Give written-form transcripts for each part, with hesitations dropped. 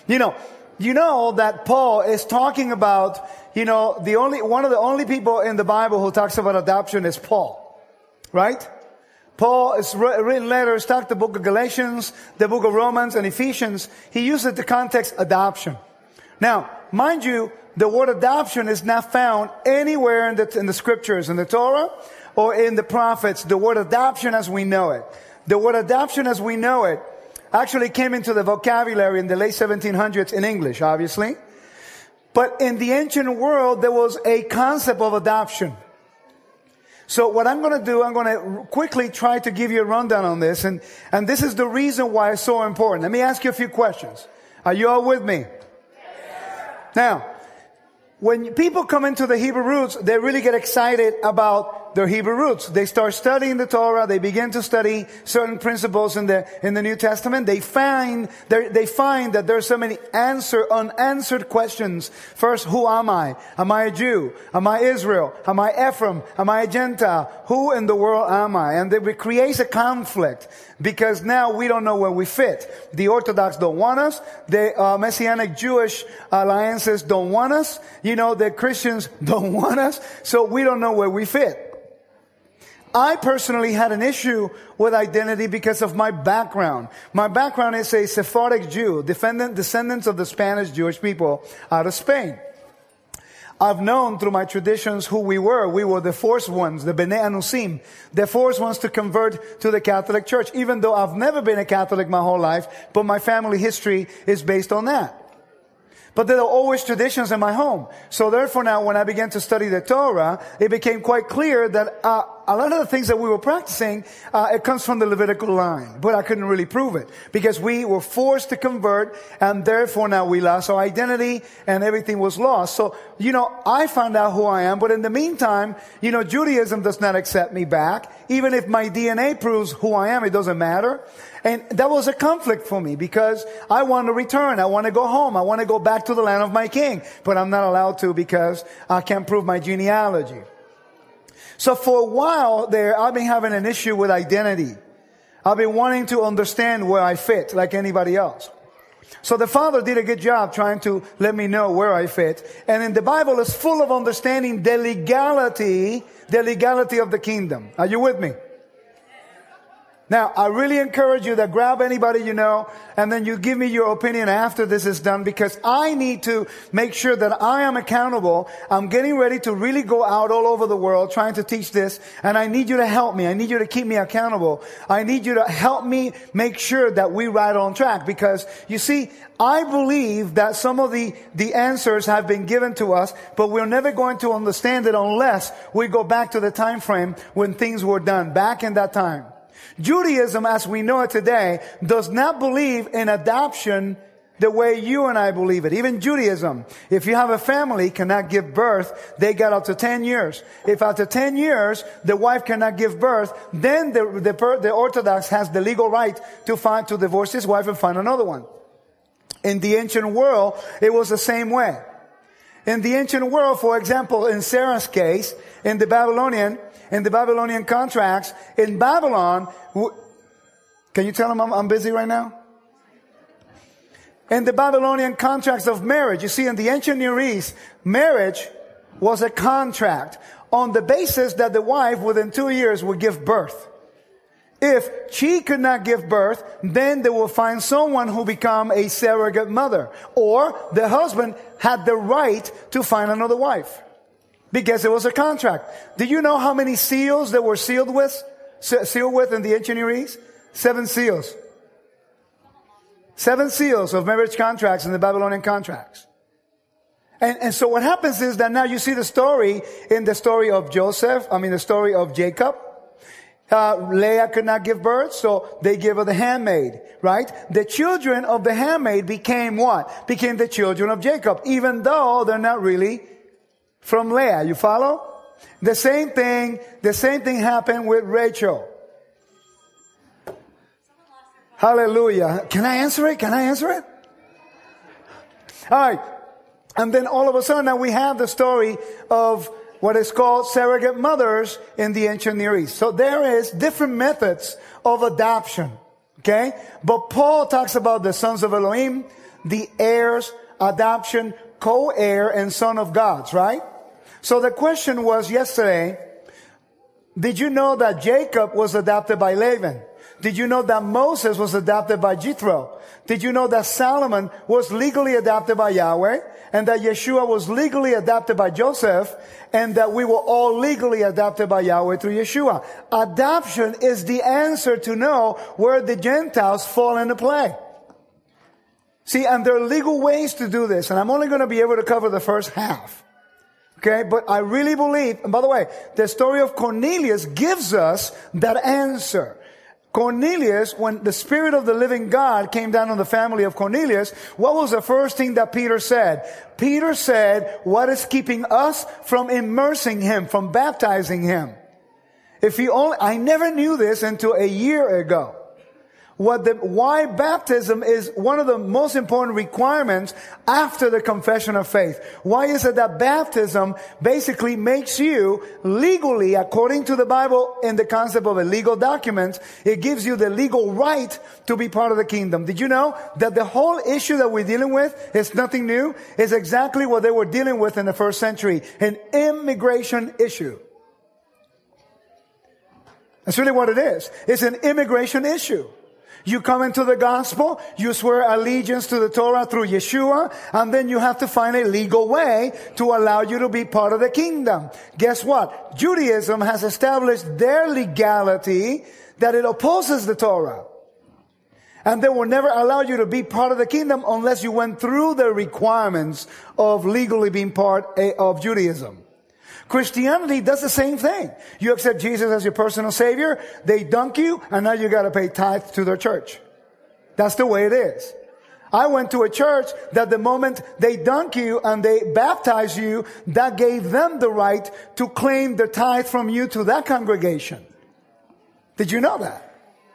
You know that Paul is talking about, one of the only people in the Bible who talks about adoption is Paul. Right? Paul has written letters, talked the book of Galatians, the book of Romans, and Ephesians. He uses the context adoption. Now, mind you, the word adoption is not found anywhere in the scriptures, in the Torah or in the prophets. The word adoption as we know it. The word adoption as we know it actually came into the vocabulary in the late 1700s in English, obviously. But in the ancient world, there was a concept of adoption. So what I'm going to do, I'm going to quickly try to give you a rundown on this. And this is the reason why it's so important. Let me ask you a few questions. Are you all with me? Yes. Now, when people come into the Hebrew roots, they really get excited about their Hebrew roots. They start studying the Torah. They begin to study certain principles in the New Testament. They find that there are so many unanswered questions. First, who am I? Am I a Jew? Am I Israel? Am I Ephraim? Am I a Gentile? Who in the world am I? And it creates a conflict because now we don't know where we fit. The Orthodox don't want us. The Messianic Jewish alliances don't want us. The Christians don't want us. So we don't know where we fit. I personally had an issue with identity because of my background. My background is a Sephardic Jew, descendants of the Spanish Jewish people out of Spain. I've known through my traditions who we were. We were the first ones, the Bnei Anusim, the first ones to convert to the Catholic Church, even though I've never been a Catholic my whole life, but my family history is based on that. But there are always traditions in my home. So therefore now when I began to study the Torah, it became quite clear that a lot of the things that we were practicing, it comes from the Levitical line. But I couldn't really prove it. Because we were forced to convert, and therefore now we lost our identity, and everything was lost. So, I found out who I am, but in the meantime, Judaism does not accept me back. Even if my DNA proves who I am, it doesn't matter. And that was a conflict for me because I want to return. I want to go home. I want to go back to the land of my king. But I'm not allowed to because I can't prove my genealogy. So for a while there, I've been having an issue with identity. I've been wanting to understand where I fit like anybody else. So the Father did a good job trying to let me know where I fit. And in the Bible, it's full of understanding the legality of the kingdom. Are you with me? Now, I really encourage you to grab anybody you know, and then you give me your opinion after this is done, because I need to make sure that I am accountable. I'm getting ready to really go out all over the world trying to teach this, and I need you to help me. I need you to keep me accountable. I need you to help me make sure that we ride on track, because you see, I believe that some of the answers have been given to us, but we're never going to understand it unless we go back to the time frame when things were done, back in that time. Judaism, as we know it today, does not believe in adoption the way you and I believe it. Even Judaism, if you have a family cannot give birth, they got up to 10 years. If after 10 years the wife cannot give birth, then the Orthodox has the legal right to divorce his wife and find another one. In the ancient world, it was the same way. In the ancient world, for example, in Sarah's case, in the Babylonian contracts, in Babylon, can you tell them I'm busy right now? In the Babylonian contracts of marriage, you see, in the ancient Near East, marriage was a contract on the basis that the wife within 2 years would give birth. If she could not give birth, then they will find someone who become a surrogate mother. Or the husband had the right to find another wife. Because it was a contract. Do you know how many seals they were sealed with in the ancient Near East? 7 seals. 7 seals of marriage contracts in the Babylonian contracts. And so what happens is that now you see the story of the story of Jacob. Leah could not give birth, so they gave her the handmaid, right? The children of the handmaid became what? Became the children of Jacob, even though they're not really from Leah. You follow? The same thing happened with Rachel. Hallelujah. Can I answer it? All right. And then all of a sudden now we have the story of what is called surrogate mothers in the ancient Near East. So there is different methods of adoption. Okay? But Paul talks about the sons of Elohim, the heirs, adoption, co-heir, and son of God's, right? So the question was yesterday, did you know that Jacob was adopted by Laban? Did you know that Moses was adopted by Jethro? Did you know that Solomon was legally adopted by Yahweh? And that Yeshua was legally adopted by Joseph? And that we were all legally adopted by Yahweh through Yeshua? Adoption is the answer to know where the Gentiles fall into play. See, and there are legal ways to do this. And I'm only going to be able to cover the first half. Okay, but I really believe, and by the way, the story of Cornelius gives us that answer. Cornelius, when the Spirit of the living God came down on the family of Cornelius, what was the first thing that Peter said? Peter said, what is keeping us from immersing him, from baptizing him? I never knew this until a year ago. Why baptism is one of the most important requirements after the confession of faith. Why is it that baptism basically makes you legally, according to the Bible in the concept of a legal document, it gives you the legal right to be part of the kingdom. Did you know that the whole issue that we're dealing with is nothing new? It's exactly what they were dealing with in the first century, an immigration issue. That's really what it is. It's an immigration issue. You come into the gospel, you swear allegiance to the Torah through Yeshua, and then you have to find a legal way to allow you to be part of the kingdom. Guess what? Judaism has established their legality that it opposes the Torah. And they will never allow you to be part of the kingdom unless you went through the requirements of legally being part of Judaism. Christianity does the same thing. You accept Jesus as your personal savior, they dunk you, and now you gotta pay tithe to their church. That's the way it is. I went to a church that the moment they dunk you and they baptize you, that gave them the right to claim the tithe from you to that congregation. Did you know that?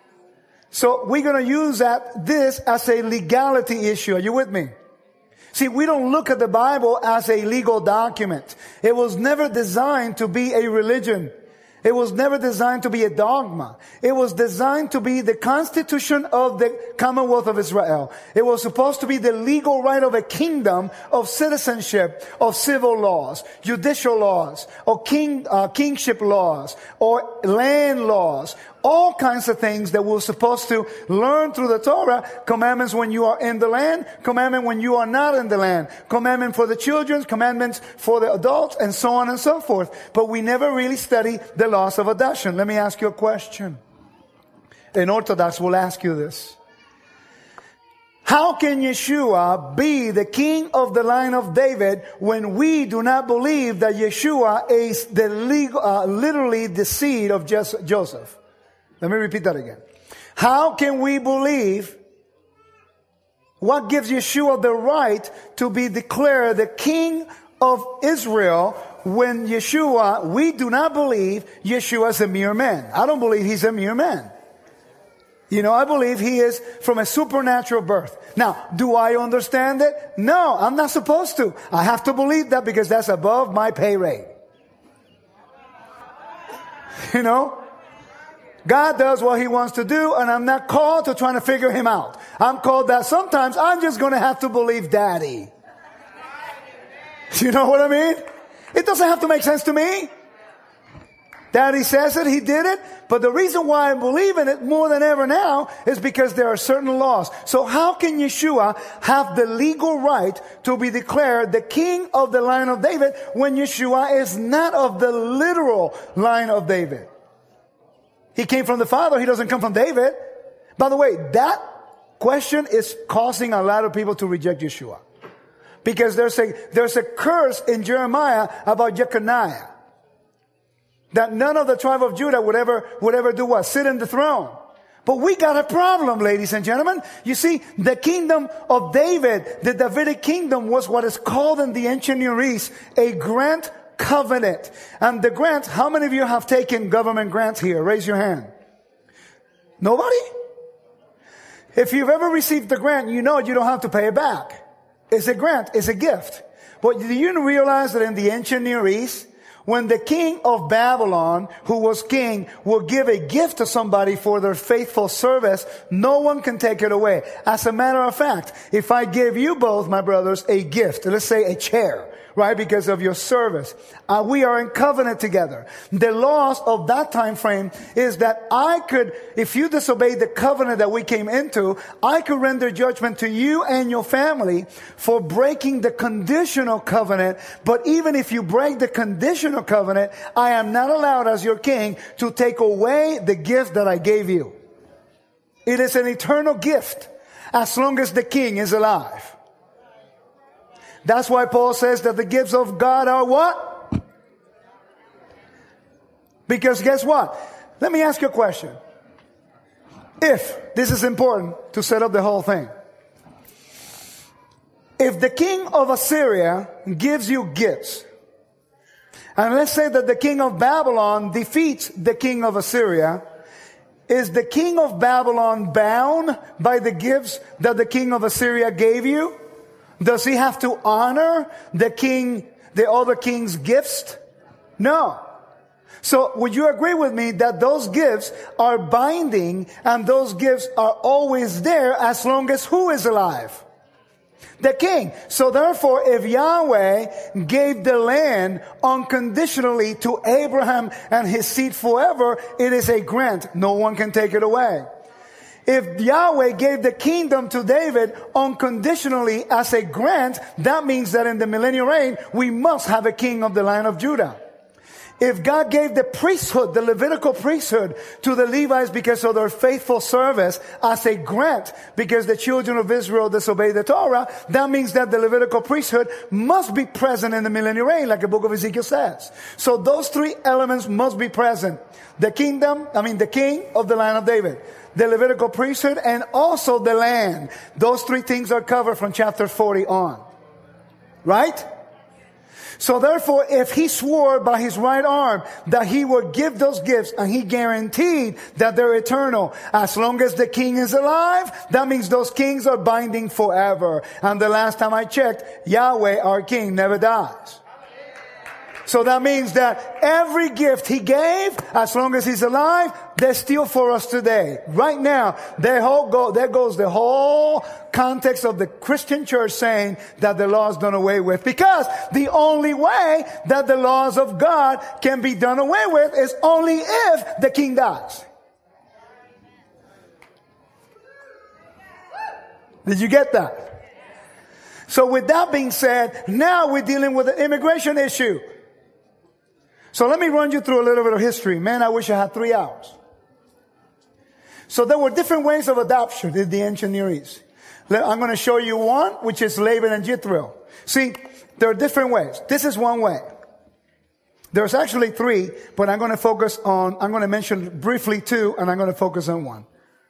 So we're gonna use this as a legality issue. Are you with me? See, we don't look at the Bible as a legal document. It was never designed to be a religion. It was never designed to be a dogma. It was designed to be the constitution of the Commonwealth of Israel. It was supposed to be the legal right of a kingdom, of citizenship, of civil laws, judicial laws, or kingship laws, or land laws. All kinds of things that we're supposed to learn through the Torah. Commandments when you are in the land, commandment when you are not in the land, commandment for the children, commandments for the adults, and so on and so forth. But we never really study the laws of adoption. Let me ask you a question. An Orthodox will ask you this. How can Yeshua be the king of the line of David when we do not believe that Yeshua is literally the seed of Joseph? Let me repeat that again. How can we believe what gives Yeshua the right to be declared the king of Israel when we do not believe Yeshua is a mere man? I don't believe he's a mere man. I believe he is from a supernatural birth. Now, do I understand it? No, I'm not supposed to. I have to believe that because that's above my pay rate. God does what he wants to do, and I'm not called to trying to figure him out. I'm called that sometimes I'm just going to have to believe Daddy. You know what I mean? It doesn't have to make sense to me. Daddy says it, he did it, but the reason why I believe in it more than ever now is because there are certain laws. So how can Yeshua have the legal right to be declared the king of the line of David when Yeshua is not of the literal line of David? He came from the Father. He doesn't come from David. By the way, that question is causing a lot of people to reject Yeshua. Because there's a curse in Jeremiah about Jeconiah. That none of the tribe of Judah would ever do what? Sit in the throne. But we got a problem, ladies and gentlemen. You see, the kingdom of David, the Davidic kingdom, was what is called in the ancient Near East a grant covenant. And the grant, how many of you have taken government grants here? Raise your hand. Nobody? If you've ever received the grant, you know you don't have to pay it back. It's a grant. It's a gift. But do you realize that in the ancient Near East, When the king of Babylon, who was king, will give a gift to somebody for their faithful service, no one can take it away. As a matter of fact, if I give you both, my brothers, a gift, let's say a chair, right, because of your service, we are in covenant together. The laws of that time frame is that I could, if you disobeyed the covenant that we came into, I could render judgment to you and your family for breaking the conditional covenant. But even if you break the conditional covenant, I am not allowed as your king to take away the gift that I gave you. It is an eternal gift as long as the king is alive. That's why Paul says that the gifts of God are what? Because guess what? Let me ask you a question. If, this is important to set up the whole thing. If the king of Assyria gives you gifts, and let's say that the king of Babylon defeats the king of Assyria, is the king of Babylon bound by the gifts that the king of Assyria gave you? Does he have to honor the other king's gifts? No. So would you agree with me that those gifts are binding and those gifts are always there as long as who is alive? The king. So therefore, if Yahweh gave the land unconditionally to Abraham and his seed forever, it is a grant. No one can take it away. If Yahweh gave the kingdom to David unconditionally as a grant, that means that in the millennial reign, we must have a king of the line of Judah. If God gave the priesthood, the Levitical priesthood, to the Levites because of their faithful service as a grant, because the children of Israel disobeyed the Torah, that means that the Levitical priesthood must be present in the millennial reign, like the book of Ezekiel says. So those three elements must be present. The king of the line of David, the Levitical priesthood, and also the land. Those three things are covered from chapter 40 on. Right? So therefore, if he swore by his right arm that he would give those gifts and he guaranteed that they're eternal, as long as the king is alive, that means those kings are binding forever. And the last time I checked, Yahweh, our king, never dies. So that means that every gift he gave, as long as he's alive, they're still for us today. Right now, there goes the whole context of the Christian church saying that the law is done away with. Because the only way that the laws of God can be done away with is only if the king dies. Did you get that? So with that being said, now we're dealing with an immigration issue. So let me run you through a little bit of history. Man, I wish I had 3 hours. So there were different ways of adoption in the ancient Near East. I'm going to show you one, which is Laban and Jethro. See, there are different ways. This is one way. There's actually 3, but I'm going to mention briefly 2, and I'm going to focus on 1.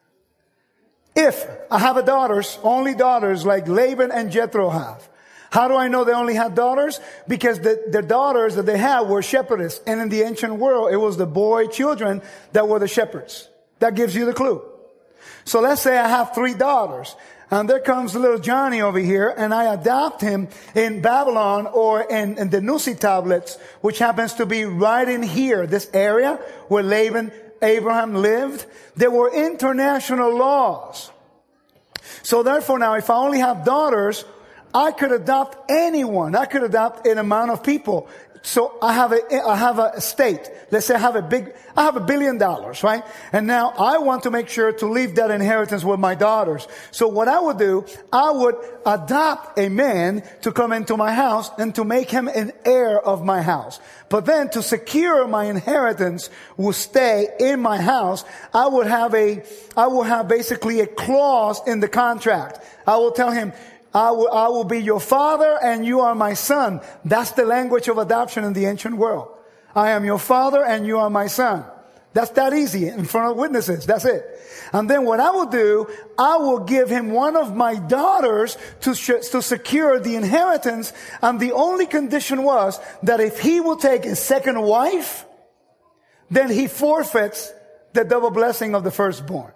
If I have only daughters like Laban and Jethro have. How do I know they only had daughters? Because the daughters that they had were shepherdess. And in the ancient world, it was the boy children that were the shepherds. That gives you the clue. So let's say I have 3 daughters. And there comes little Johnny over here, and I adopt him in Babylon or in the Nusi tablets, which happens to be right in here, this area where Abraham lived. There were international laws. So therefore now, if I only have daughters, I could adopt anyone. I could adopt an amount of people. So I have a estate. Let's say I have $1 billion, right? And now I want to make sure to leave that inheritance with my daughters. So what I would do, I would adopt a man to come into my house and to make him an heir of my house. But then to secure my inheritance will stay in my house, I will have basically a clause in the contract. I will tell him, I will be your father and you are my son. That's the language of adoption in the ancient world. I am your father and you are my son. That's that easy in front of witnesses. That's it. And then what I will do, I will give him one of my daughters to secure the inheritance. And the only condition was that if he will take his second wife, then he forfeits the double blessing of the firstborn.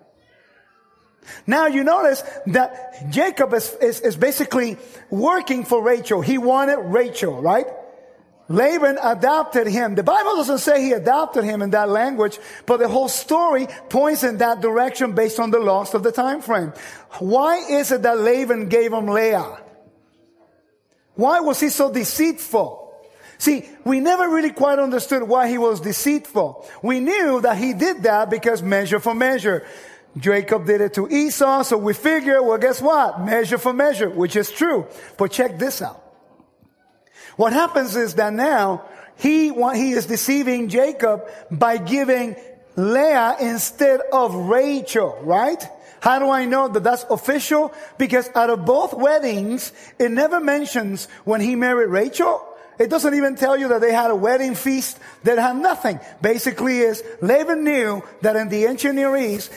Now you notice that Jacob is basically working for Rachel. He wanted Rachel, right? Laban adopted him. The Bible doesn't say he adopted him in that language, but the whole story points in that direction based on the loss of the time frame. Why is it that Laban gave him Leah? Why was he so deceitful? See, we never really quite understood why he was deceitful. We knew that he did that because measure for measure. Jacob did it to Esau, so we figure, well, guess what? Measure for measure, which is true. But check this out. What happens is that now he is deceiving Jacob by giving Leah instead of Rachel, right? How do I know that that's official? Because out of both weddings, it never mentions when he married Rachel. It doesn't even tell you that they had a wedding feast. They had nothing. Basically is, Laban knew that in the ancient Near East,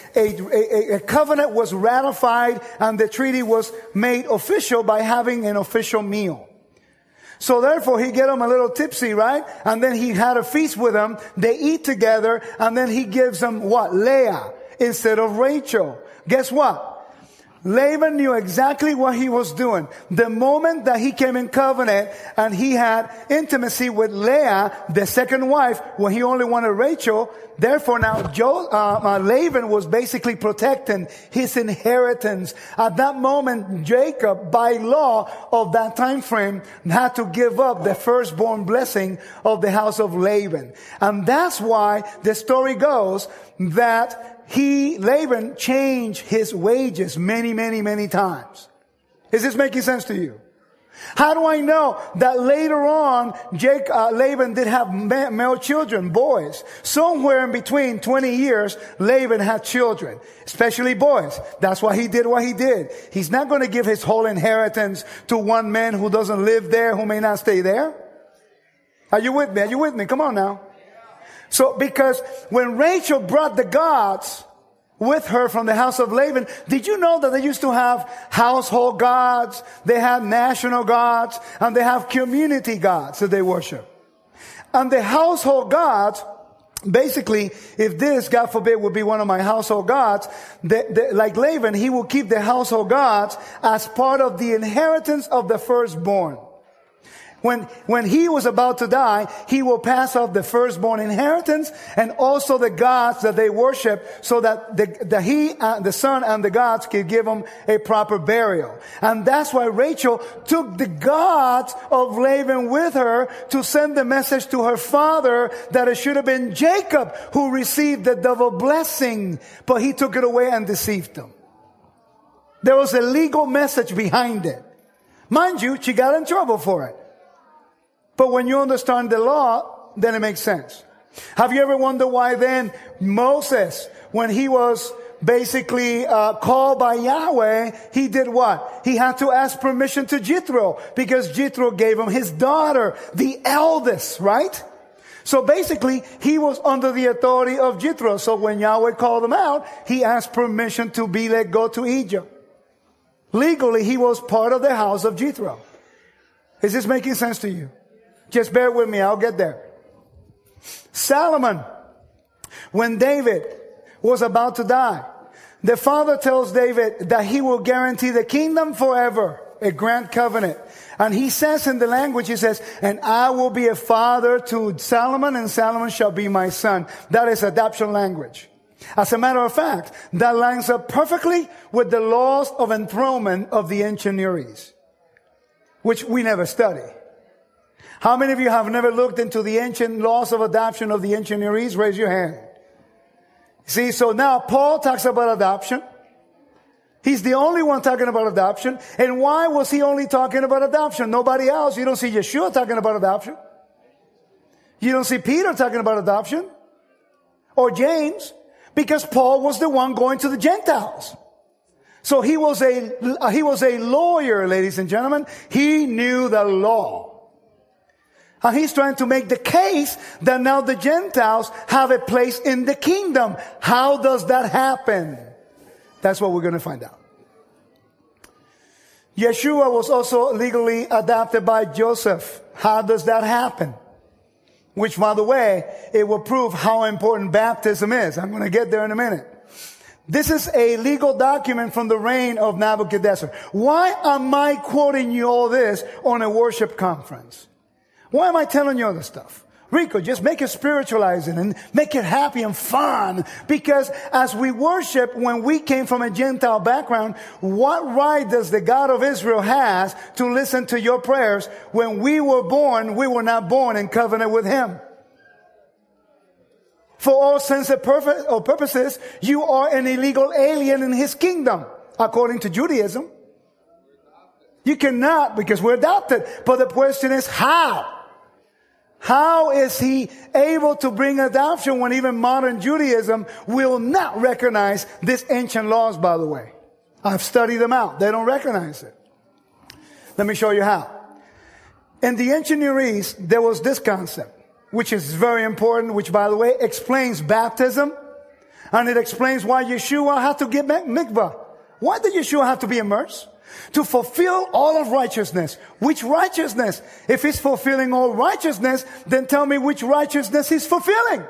a covenant was ratified and the treaty was made official by having an official meal. So therefore he get them a little tipsy, right? And then he had a feast with them. They eat together and then he gives them what? Leah instead of Rachel. Guess what? Laban knew exactly what he was doing. The moment that he came in covenant and he had intimacy with Leah, the second wife, when he only wanted Rachel, therefore now Laban was basically protecting his inheritance. At that moment, Jacob, by law of that time frame, had to give up the firstborn blessing of the house of Laban. And that's why the story goes that Laban changed his wages many, many, many times. Is this making sense to you? How do I know that later on, Laban did have male children, boys? Somewhere in between 20 years, Laban had children, especially boys. That's why he did what he did. He's not going to give his whole inheritance to one man who doesn't live there, who may not stay there. Are you with me? Are you with me? Come on now. So, because when Rachel brought the gods with her from the house of Laban, did you know that they used to have household gods, they had national gods, and they have community gods that they worship? And the household gods, basically, if this, God forbid, would be one of my household gods, like Laban, he will keep the household gods as part of the inheritance of the firstborn. When he was about to die, he will pass off the firstborn inheritance and also the gods that they worship so that the son and the gods can give him a proper burial. And that's why Rachel took the gods of Laban with her to send the message to her father that it should have been Jacob who received the double blessing, but he took it away and deceived them. There was a legal message behind it. Mind you, she got in trouble for it. But when you understand the law, then it makes sense. Have you ever wondered why then Moses, when he was basically called by Yahweh, he did what? He had to ask permission to Jethro because Jethro gave him his daughter, the eldest, right? So basically, he was under the authority of Jethro. So when Yahweh called him out, he asked permission to be let go to Egypt. Legally, he was part of the house of Jethro. Is this making sense to you? Just bear with me, I'll get there. Solomon, when David was about to die, the father tells David that he will guarantee the kingdom forever, a grand covenant. And he says in the language, he says, and I will be a father to Solomon and Solomon shall be my son. That is adoption language. As a matter of fact, that lines up perfectly with the laws of enthronement of the ancient Near East, which we never study. How many of you have never looked into the ancient laws of adoption of the ancient Near East? Raise your hand. See, so now Paul talks about adoption. He's the only one talking about adoption. And why was he only talking about adoption? Nobody else. You don't see Yeshua talking about adoption. You don't see Peter talking about adoption. Or James. Because Paul was the one going to the Gentiles. So he was a lawyer, ladies and gentlemen. He knew the law. And he's trying to make the case that now the Gentiles have a place in the kingdom. How does that happen? That's what we're going to find out. Yeshua was also legally adopted by Joseph. How does that happen? Which, by the way, it will prove how important baptism is. I'm going to get there in a minute. This is a legal document from the reign of Nebuchadnezzar. Why am I quoting you all this on a worship conference? Why am I telling you all this stuff? Rico, just make it spiritualizing and make it happy and fun. Because as we worship, when we came from a Gentile background, what right does the God of Israel has to listen to your prayers? When we were born, we were not born in covenant with Him. For all intents and purposes, you are an illegal alien in His kingdom, according to Judaism. You cannot, because we're adopted. But the question is, how? How is He able to bring adoption when even modern Judaism will not recognize these ancient laws, by the way? I've studied them out. They don't recognize it. Let me show you how. In the ancient Near East, there was this concept, which is very important, which, by the way, explains baptism. And it explains why Yeshua had to get mikvah. Why did Yeshua have to be immersed? To fulfill all of righteousness. Which righteousness? If He's fulfilling all righteousness, then tell me which righteousness He's fulfilling.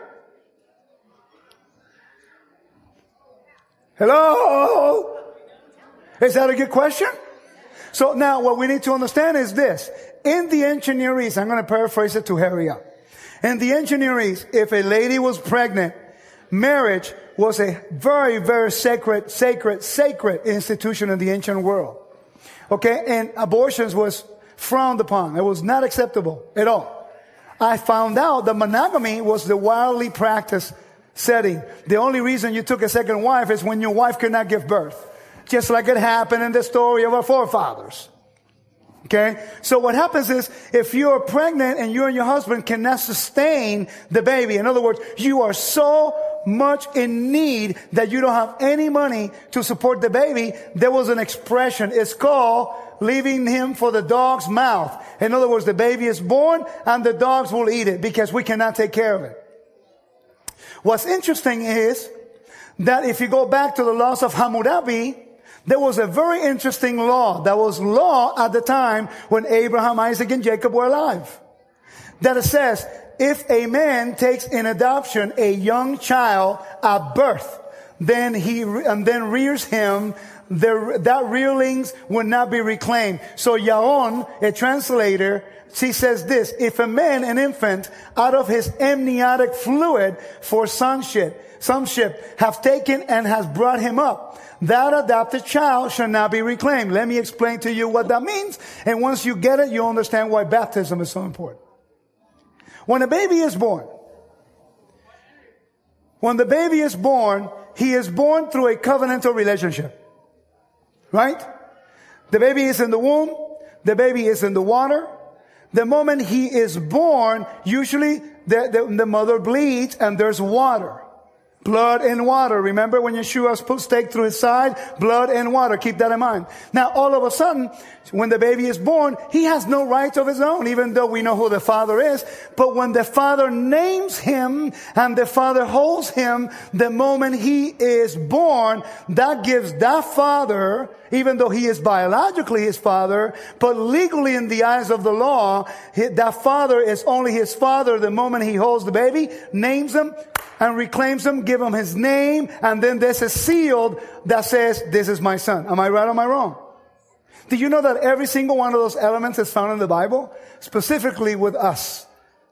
Hello? Is that a good question? So now what we need to understand is this. In the ancient Near East, I'm going to paraphrase it to hurry up. In the ancient Near East, if a lady was pregnant, marriage was a very, very sacred institution in the ancient world. Okay, and abortions was frowned upon. It was not acceptable at all. I found out that monogamy was the widely practiced setting. The only reason you took a second wife is when your wife could not give birth. Just like it happened in the story of our forefathers. Okay, so what happens is, if you're pregnant and you and your husband cannot sustain the baby, in other words, you are so much in need that you don't have any money to support the baby, there was an expression. It's called leaving him for the dog's mouth. In other words, the baby is born and the dogs will eat it because we cannot take care of it. What's interesting is that if you go back to the laws of Hammurabi, there was a very interesting law. That was law at the time when Abraham, Isaac, and Jacob were alive. That it says, if a man takes in adoption a young child at birth, then rears him, that rearlings will not be reclaimed. So Yaon, a translator, she says this: if a man, an infant, out of his amniotic fluid for sonship have taken and has brought him up, that adopted child shall not be reclaimed. Let me explain to you what that means. And once you get it, you'll understand why baptism is so important. When a baby is born, he is born through a covenantal relationship. Right? The baby is in the womb. The baby is in the water. The moment he is born, usually the mother bleeds and there's water. Blood and water. Remember when Yeshua put stake through his side? Blood and water. Keep that in mind. Now, all of a sudden, when the baby is born, he has no rights of his own, even though we know who the father is. But when the father names him and the father holds him, the moment he is born, that gives that father, even though he is biologically his father, but legally in the eyes of the law, that father is only his father the moment he holds the baby, names him, and reclaims him, give him his name, and then there's a seal that says, this is my son. Am I right or am I wrong? Did you know that every single one of those elements is found in the Bible? Specifically with us.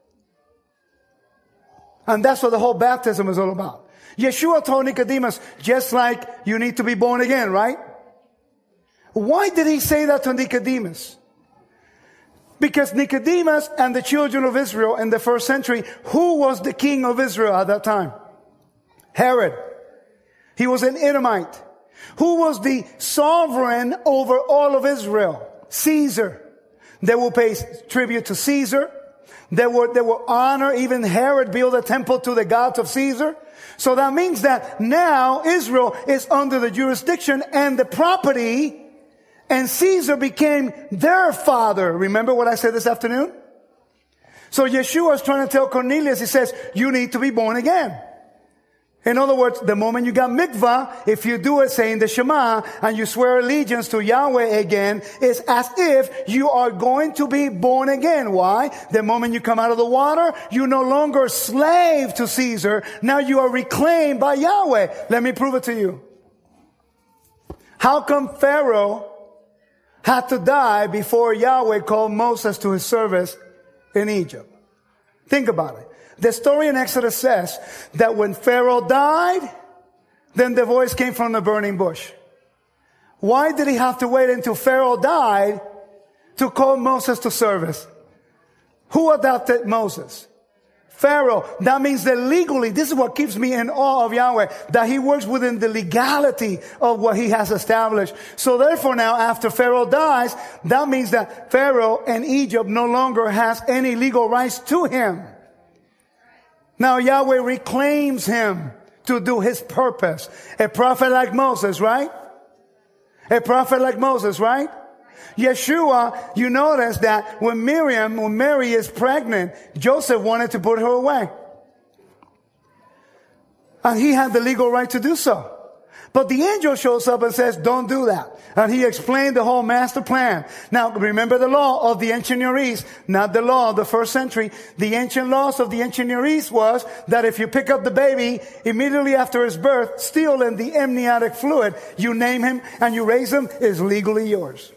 And that's what the whole baptism is all about. Yeshua told Nicodemus, just like you need to be born again, right? Why did he say that to Nicodemus? Because Nicodemus and the children of Israel in the first century, who was the king of Israel at that time? Herod. He was an Edomite. Who was the sovereign over all of Israel? Caesar. They will pay tribute to Caesar. They will honor, even Herod built a temple to the gods of Caesar. So that means that now Israel is under the jurisdiction and the property, and Caesar became their father. Remember what I said this afternoon? So Yeshua is trying to tell Cornelius, he says, you need to be born again. In other words, the moment you got mikvah, if you do it saying the Shema, and you swear allegiance to Yahweh again, it's as if you are going to be born again. Why? The moment you come out of the water, you're no longer slave to Caesar. Now you are reclaimed by Yahweh. Let me prove it to you. How come Pharaoh had to die before Yahweh called Moses to his service in Egypt. Think about it. The story in Exodus says that when Pharaoh died, then the voice came from the burning bush. Why did he have to wait until Pharaoh died to call Moses to service? Who adopted Moses? Pharaoh. That means that legally, this is what keeps me in awe of Yahweh, that he works within the legality of what he has established. So therefore now, after Pharaoh dies, that means that Pharaoh and Egypt no longer has any legal rights to him. Now Yahweh reclaims him to do his purpose. A prophet like Moses, right? A prophet like Moses, right? Yeshua, you notice that when Mary is pregnant, Joseph wanted to put her away. And he had the legal right to do so. But the angel shows up and says, don't do that. And he explained the whole master plan. Now, remember the law of the ancient Near East, not the law of the first century. The ancient laws of the ancient Near East was that if you pick up the baby immediately after his birth, still in the amniotic fluid, you name him and you raise him, is legally yours.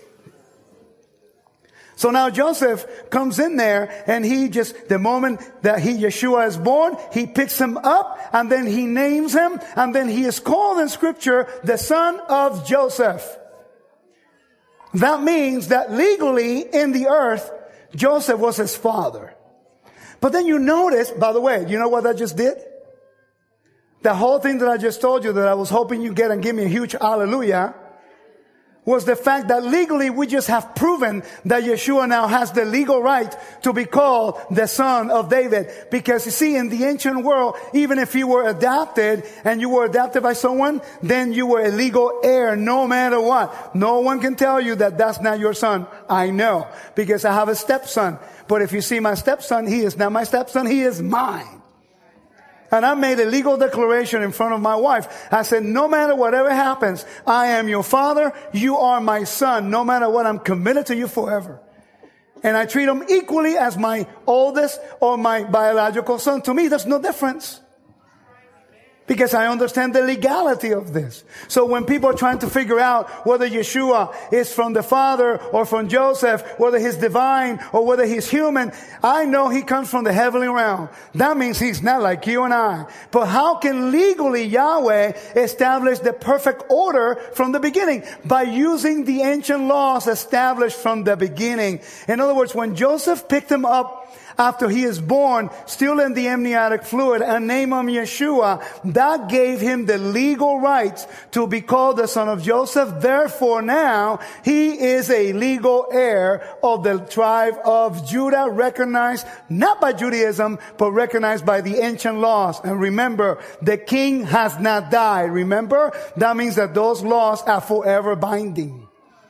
So now Joseph comes in there and the moment that Yeshua is born, he picks him up and then he names him and then he is called in scripture the son of Joseph. That means that legally in the earth, Joseph was his father. But then you notice, by the way, you know what I just did? The whole thing that I just told you that I was hoping you get and give me a huge hallelujah was the fact that legally we just have proven that Yeshua now has the legal right to be called the son of David. Because you see, in the ancient world, even if you were adopted and you were adopted by someone, then you were a legal heir no matter what. No one can tell you that that's not your son. I know, because I have a stepson. But if you see my stepson, he is not my stepson, he is mine. And I made a legal declaration in front of my wife. I said, no matter whatever happens, I am your father. You are my son. No matter what, I'm committed to you forever. And I treat him equally as my oldest or my biological son. To me, there's no difference. Because I understand the legality of this. So when people are trying to figure out whether Yeshua is from the Father or from Joseph, whether he's divine or whether he's human, I know he comes from the heavenly realm. That means he's not like you and I. But how can legally Yahweh establish the perfect order from the beginning? By using the ancient laws established from the beginning. In other words, when Joseph picked him up after he is born, still in the amniotic fluid, and named him Yeshua, that gave him the legal rights to be called the son of Joseph. Therefore now, he is a legal heir of the tribe of Judah, recognized not by Judaism, but recognized by the ancient laws. And remember, the king has not died. Remember? That means that those laws are forever binding.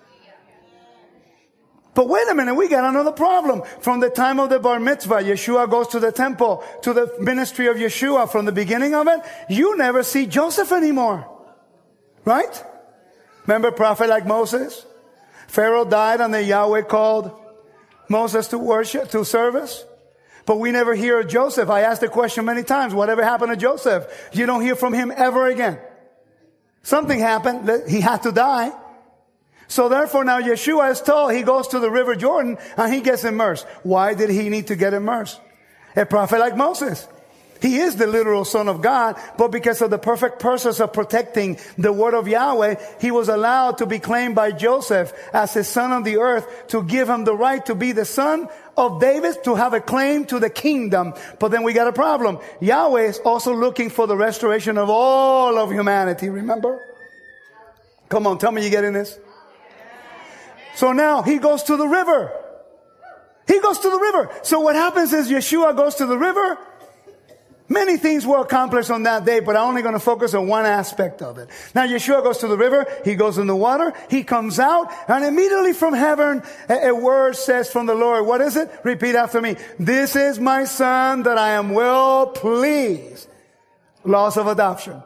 But wait a minute, we got another problem. From the time of the bar mitzvah, Yeshua goes to the temple, to the ministry of Yeshua. From the beginning of it, you never see Joseph anymore. Right? Remember prophet like Moses? Pharaoh died and then Yahweh called Moses to worship, to service. But we never hear of Joseph. I asked the question many times, whatever happened to Joseph? You don't hear from him ever again. Something happened. He had to die. So therefore now Yeshua is told he goes to the river Jordan and he gets immersed. Why did he need to get immersed? A prophet like Moses. He is the literal son of God, but because of the perfect purpose of protecting the word of Yahweh, he was allowed to be claimed by Joseph as his son on the earth to give him the right to be the son of David, to have a claim to the kingdom. But then we got a problem. Yahweh is also looking for the restoration of all of humanity. Remember? Come on, tell me you getting this? So now he goes to the river. He goes to the river. So what happens is Yeshua goes to the river. Many things were accomplished on that day, but I'm only going to focus on one aspect of it. Now Yeshua goes to the river. He goes in the water. He comes out, and immediately from heaven, a word says from the Lord. What is it? Repeat after me. This is my son that I am well pleased. Laws of adoption.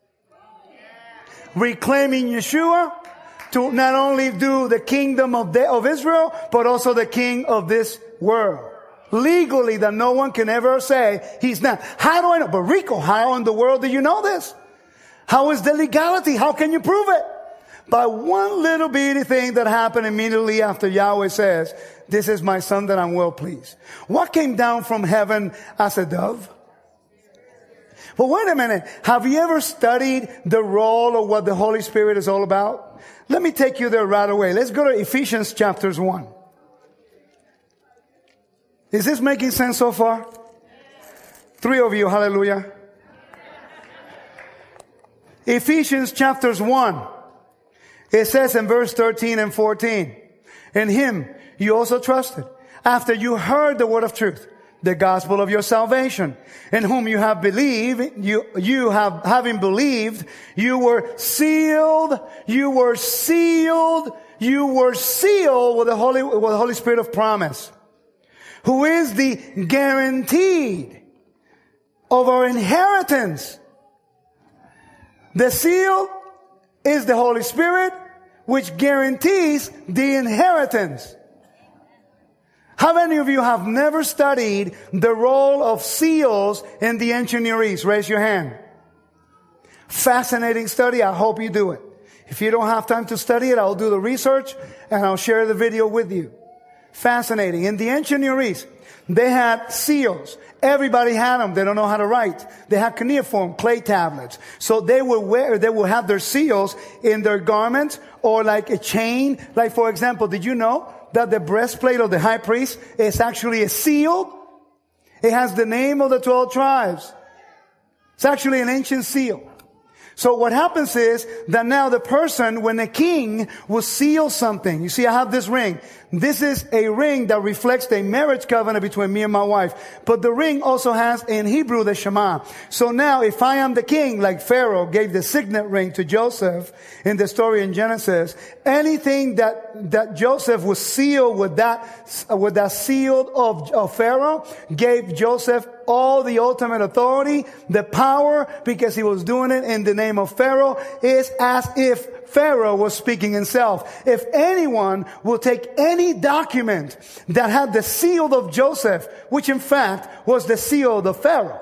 Reclaiming Yeshua to not only do the kingdom of Israel, but also the king of this world. Legally, that no one can ever say he's not. How do I know? But Rico, how in the world do you know this? How is the legality? How can you prove it? by one little bitty thing that happened immediately after Yahweh says, this is my son that I'm well pleased. What came down from heaven as a dove? But wait a minute. Have you ever studied the role of what the Holy Spirit is all about? Let me take you there right away. Let's go to Ephesians chapters 1. Is this making sense so far? 3 of you, hallelujah. Ephesians chapters 1. It says in verse 13 and 14, in him you also trusted, after you heard the word of truth, the gospel of your salvation, in whom you have believed, having believed, you were sealed with the Holy Spirit of promise, who is the guarantee of our inheritance. The seal is the Holy Spirit, which guarantees the inheritance. How many of you have never studied the role of seals in the ancient Near East? Raise your hand. Fascinating study. I hope you do it. If you don't have time to study it, I'll do the research and I'll share the video with you. Fascinating. In the ancient Near East, they had seals. Everybody had them. They don't know how to write. They had cuneiform, clay tablets. So they would have their seals in their garments or like a chain. Like, for example, did you know that the breastplate of the high priest is actually a seal? It has the name of the 12 tribes. It's actually an ancient seal. So what happens is that now the person, when a king will seal something, you see, I have this ring. This is a ring that reflects the marriage covenant between me and my wife. But the ring also has in Hebrew the Shema. So now if I am the king, like Pharaoh gave the signet ring to Joseph in the story in Genesis, anything that Joseph was sealed with that seal of Pharaoh gave Joseph all the ultimate authority, the power, because he was doing it in the name of Pharaoh. Is as if Pharaoh was speaking himself. If anyone will take any document that had the seal of Joseph, which in fact was the seal of Pharaoh,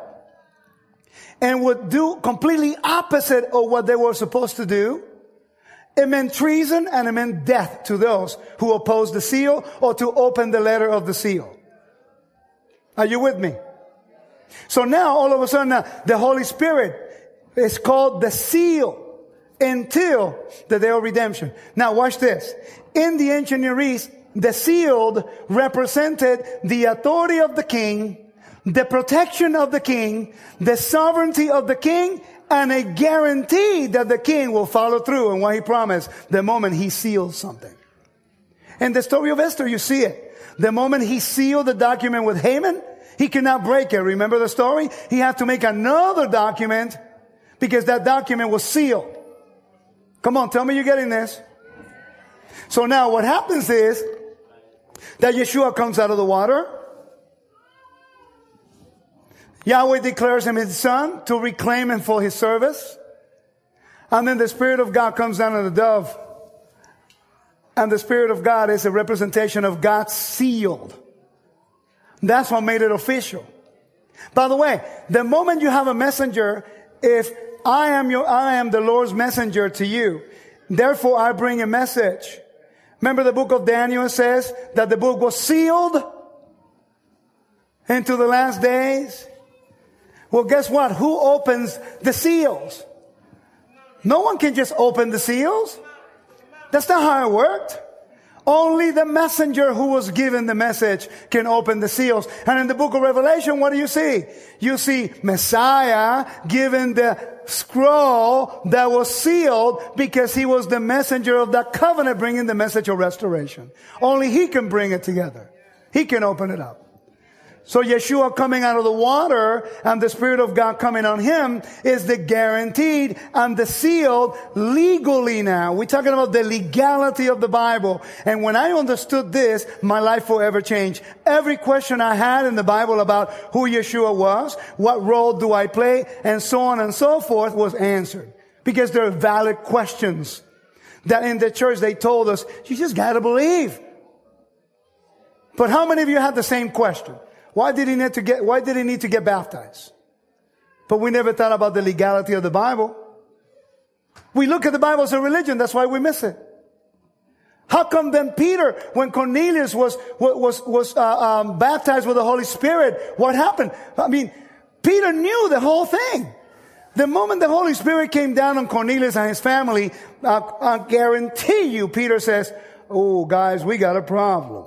and would do completely opposite of what they were supposed to do, it meant treason and it meant death to those who opposed the seal or to open the letter of the seal. Are you with me? So now, all of a sudden, the Holy Spirit is called the seal until the day of redemption. Now, watch this. In the ancient Near East, the sealed represented the authority of the king, the protection of the king, the sovereignty of the king, and a guarantee that the king will follow through on what he promised the moment he seals something. In the story of Esther, you see it. The moment he sealed the document with Haman, he could not break it. Remember the story? He had to make another document because that document was sealed. Come on, tell me you're getting this. So now what happens is that Yeshua comes out of the water. Yahweh declares him his son to reclaim him for his service. And then the Spirit of God comes down on the dove. And the Spirit of God is a representation of God's sealed. That's what made it official. By the way, the moment you have a messenger, if I am the Lord's messenger to you, therefore I bring a message. Remember the book of Daniel says that the book was sealed into the last days. Well, guess what? Who opens the seals? No one can just open the seals. That's not how it worked. Only the messenger who was given the message can open the seals. And in the book of Revelation, what do you see? You see Messiah given the scroll that was sealed because he was the messenger of that covenant bringing the message of restoration. Only he can bring it together. He can open it up. So Yeshua coming out of the water and the Spirit of God coming on him is the guaranteed and the sealed legally now. We're talking about the legality of the Bible. And when I understood this, my life forever changed. Every question I had in the Bible about who Yeshua was, what role do I play, and so on and so forth was answered. Because they're valid questions that in the church they told us, you just gotta believe. But how many of you had the same question? Why did he need to get baptized? But we never thought about the legality of the Bible. We look at the Bible as a religion. That's why we miss it. How come then Peter, when Cornelius was baptized with the Holy Spirit, what happened? I mean, Peter knew the whole thing. The moment the Holy Spirit came down on Cornelius and his family, I guarantee you, Peter says, oh, guys, we got a problem.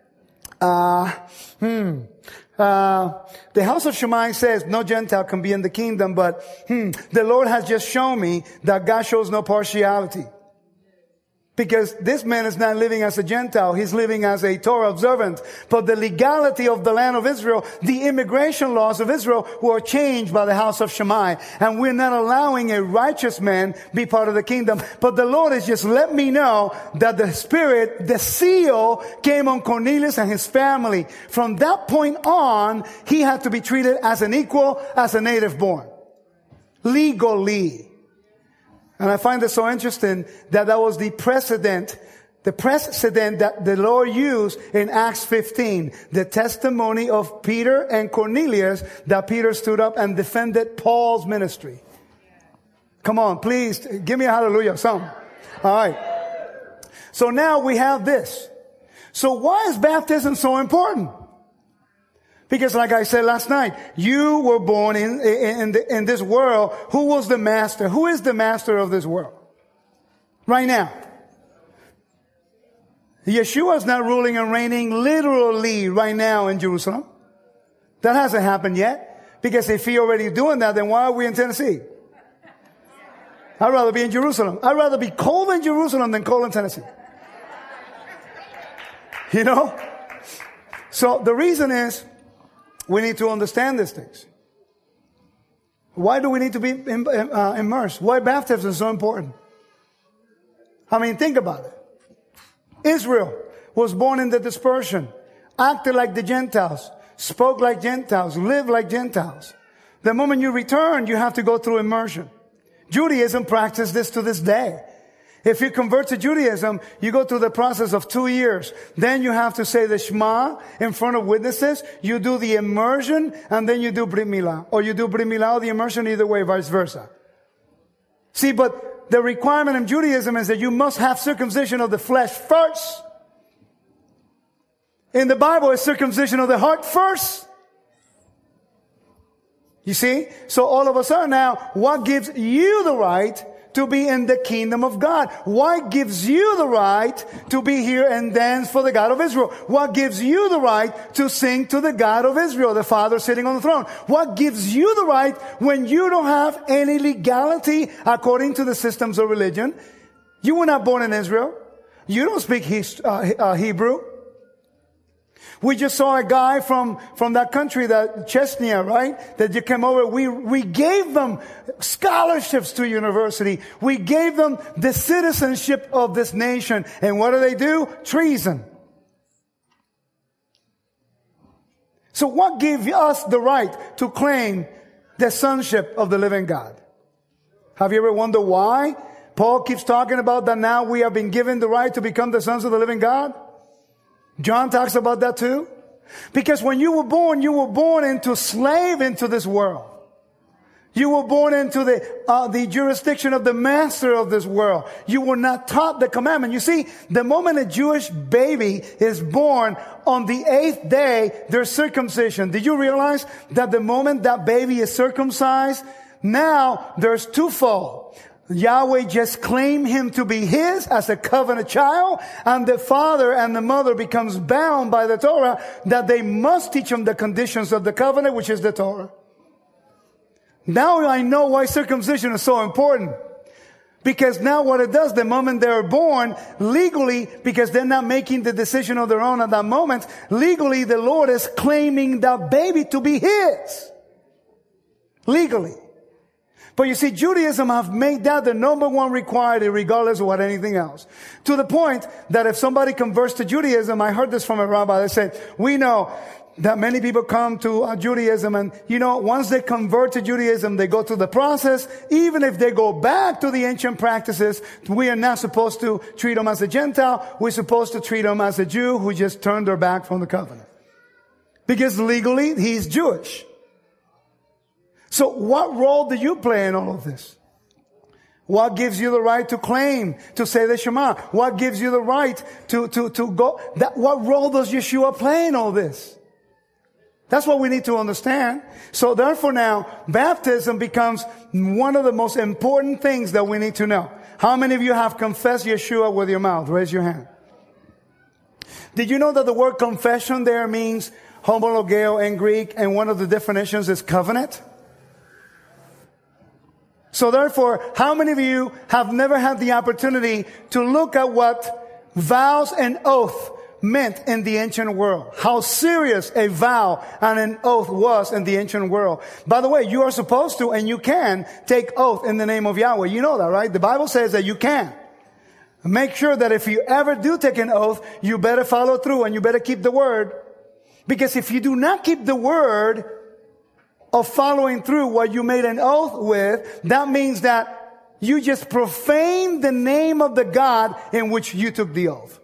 The house of Shammai says no Gentile can be in the kingdom, but the Lord has just shown me that God shows no partiality. Because this man is not living as a Gentile. He's living as a Torah observant. But the legality of the land of Israel, the immigration laws of Israel were changed by the house of Shammai. And we're not allowing a righteous man be part of the kingdom. But the Lord has just let me know that the Spirit, the seal came on Cornelius and his family. From that point on, he had to be treated as an equal, as a native born. Legally. And I find it so interesting that was the precedent that the Lord used in Acts 15, the testimony of Peter and Cornelius, that Peter stood up and defended Paul's ministry. Come on, please, give me a hallelujah, some. All right. So now we have this. So why is baptism so important? Because like I said last night, you were born in this world. Who was the master? Who is the master of this world? Right now. Yeshua is not ruling and reigning literally right now in Jerusalem. That hasn't happened yet. Because if he already doing that, then why are we in Tennessee? I'd rather be in Jerusalem. I'd rather be cold in Jerusalem than cold in Tennessee. You know? So the reason is, we need to understand these things. Why do we need to be immersed? Why baptism is so important? I mean, think about it. Israel was born in the dispersion, acted like the Gentiles, spoke like Gentiles, lived like Gentiles. The moment you return, you have to go through immersion. Judaism practices this to this day. If you convert to Judaism, you go through the process of 2 years. Then you have to say the Shema in front of witnesses. You do the immersion, and then you do Brit Milah. Or you do Brit Milah or the immersion, either way, vice versa. See, but the requirement in Judaism is that you must have circumcision of the flesh first. In the Bible, it's circumcision of the heart first. You see? So all of a sudden now, what gives you the right to be in the kingdom of God? What gives you the right to be here and dance for the God of Israel? What gives you the right to sing to the God of Israel, the Father sitting on the throne? What gives you the right when you don't have any legality according to the systems of religion? You were not born in Israel. You don't speak Hebrew. We just saw a guy from that country, that Chechnya, right? That you came over. We gave them scholarships to university. We gave them the citizenship of this nation. And what do? Treason. So what gave us the right to claim the sonship of the living God? Have you ever wondered why Paul keeps talking about that now we have been given the right to become the sons of the living God? John talks about that too. Because when you were born into slave into this world. You were born into the jurisdiction of the master of this world. You were not taught the commandment. You see, the moment a Jewish baby is born, on the 8th day, there's circumcision. Did you realize that the moment that baby is circumcised, now there's twofold. Yahweh just claimed him to be his as a covenant child, and the father and the mother becomes bound by the Torah that they must teach him the conditions of the covenant, which is the Torah. Now I know why circumcision is so important. Because now what it does, the moment they're born, legally, because they're not making the decision of their own at that moment, legally the Lord is claiming that baby to be his. Legally. But you see, Judaism have made that the number one requirement regardless of what anything else. To the point that if somebody converts to Judaism, I heard this from a rabbi, they said, we know that many people come to Judaism and, once they convert to Judaism, they go through the process. Even if they go back to the ancient practices, we are not supposed to treat them as a Gentile. We're supposed to treat them as a Jew who just turned their back from the covenant. Because legally, he's Jewish. So what role do you play in all of this? What gives you the right to claim, to say the Shema? What gives you the right to go? What role does Yeshua play in all this? That's what we need to understand. So therefore now, baptism becomes one of the most important things that we need to know. How many of you have confessed Yeshua with your mouth? Raise your hand. Did you know that the word confession there means homologeo in Greek, and one of the definitions is covenant? So therefore, how many of you have never had the opportunity to look at what vows and oath meant in the ancient world? How serious a vow and an oath was in the ancient world. By the way, you are supposed to and you can take oath in the name of Yahweh. You know that, right? The Bible says that you can. Make sure that if you ever do take an oath, you better follow through and you better keep the word. Because if you do not keep the word of following through what you made an oath with, that means that you just profane the name of the God in which you took the oath.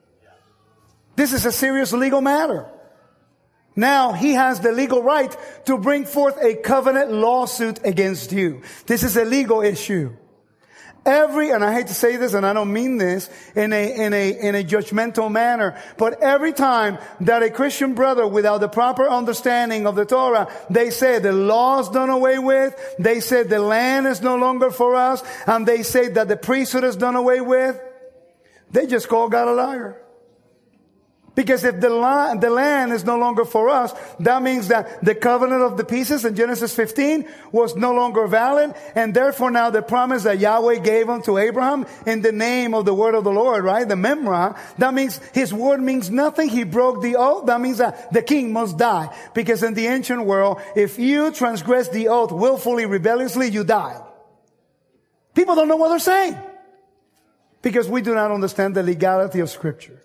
This is a serious legal matter. Now he has the legal right to bring forth a covenant lawsuit against you. This is a legal issue. And I hate to say this, and I don't mean this in a judgmental manner, but every time that a Christian brother without the proper understanding of the Torah, they say the law is done away with, they say the land is no longer for us, and they say that the priesthood is done away with, they just call God a liar. Because if the land is no longer for us, that means that the covenant of the pieces in Genesis 15 was no longer valid, and therefore now the promise that Yahweh gave unto Abraham in the name of the word of the Lord, right? The Memra, that means his word means nothing. He broke the oath. That means that the king must die. Because in the ancient world, if you transgress the oath willfully, rebelliously, you die. People don't know what they're saying. Because we do not understand the legality of Scripture.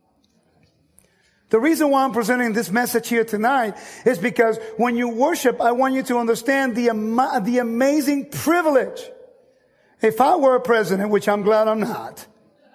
The reason why I'm presenting this message here tonight is because when you worship, I want you to understand the amazing privilege. If I were a president, which I'm glad I'm not,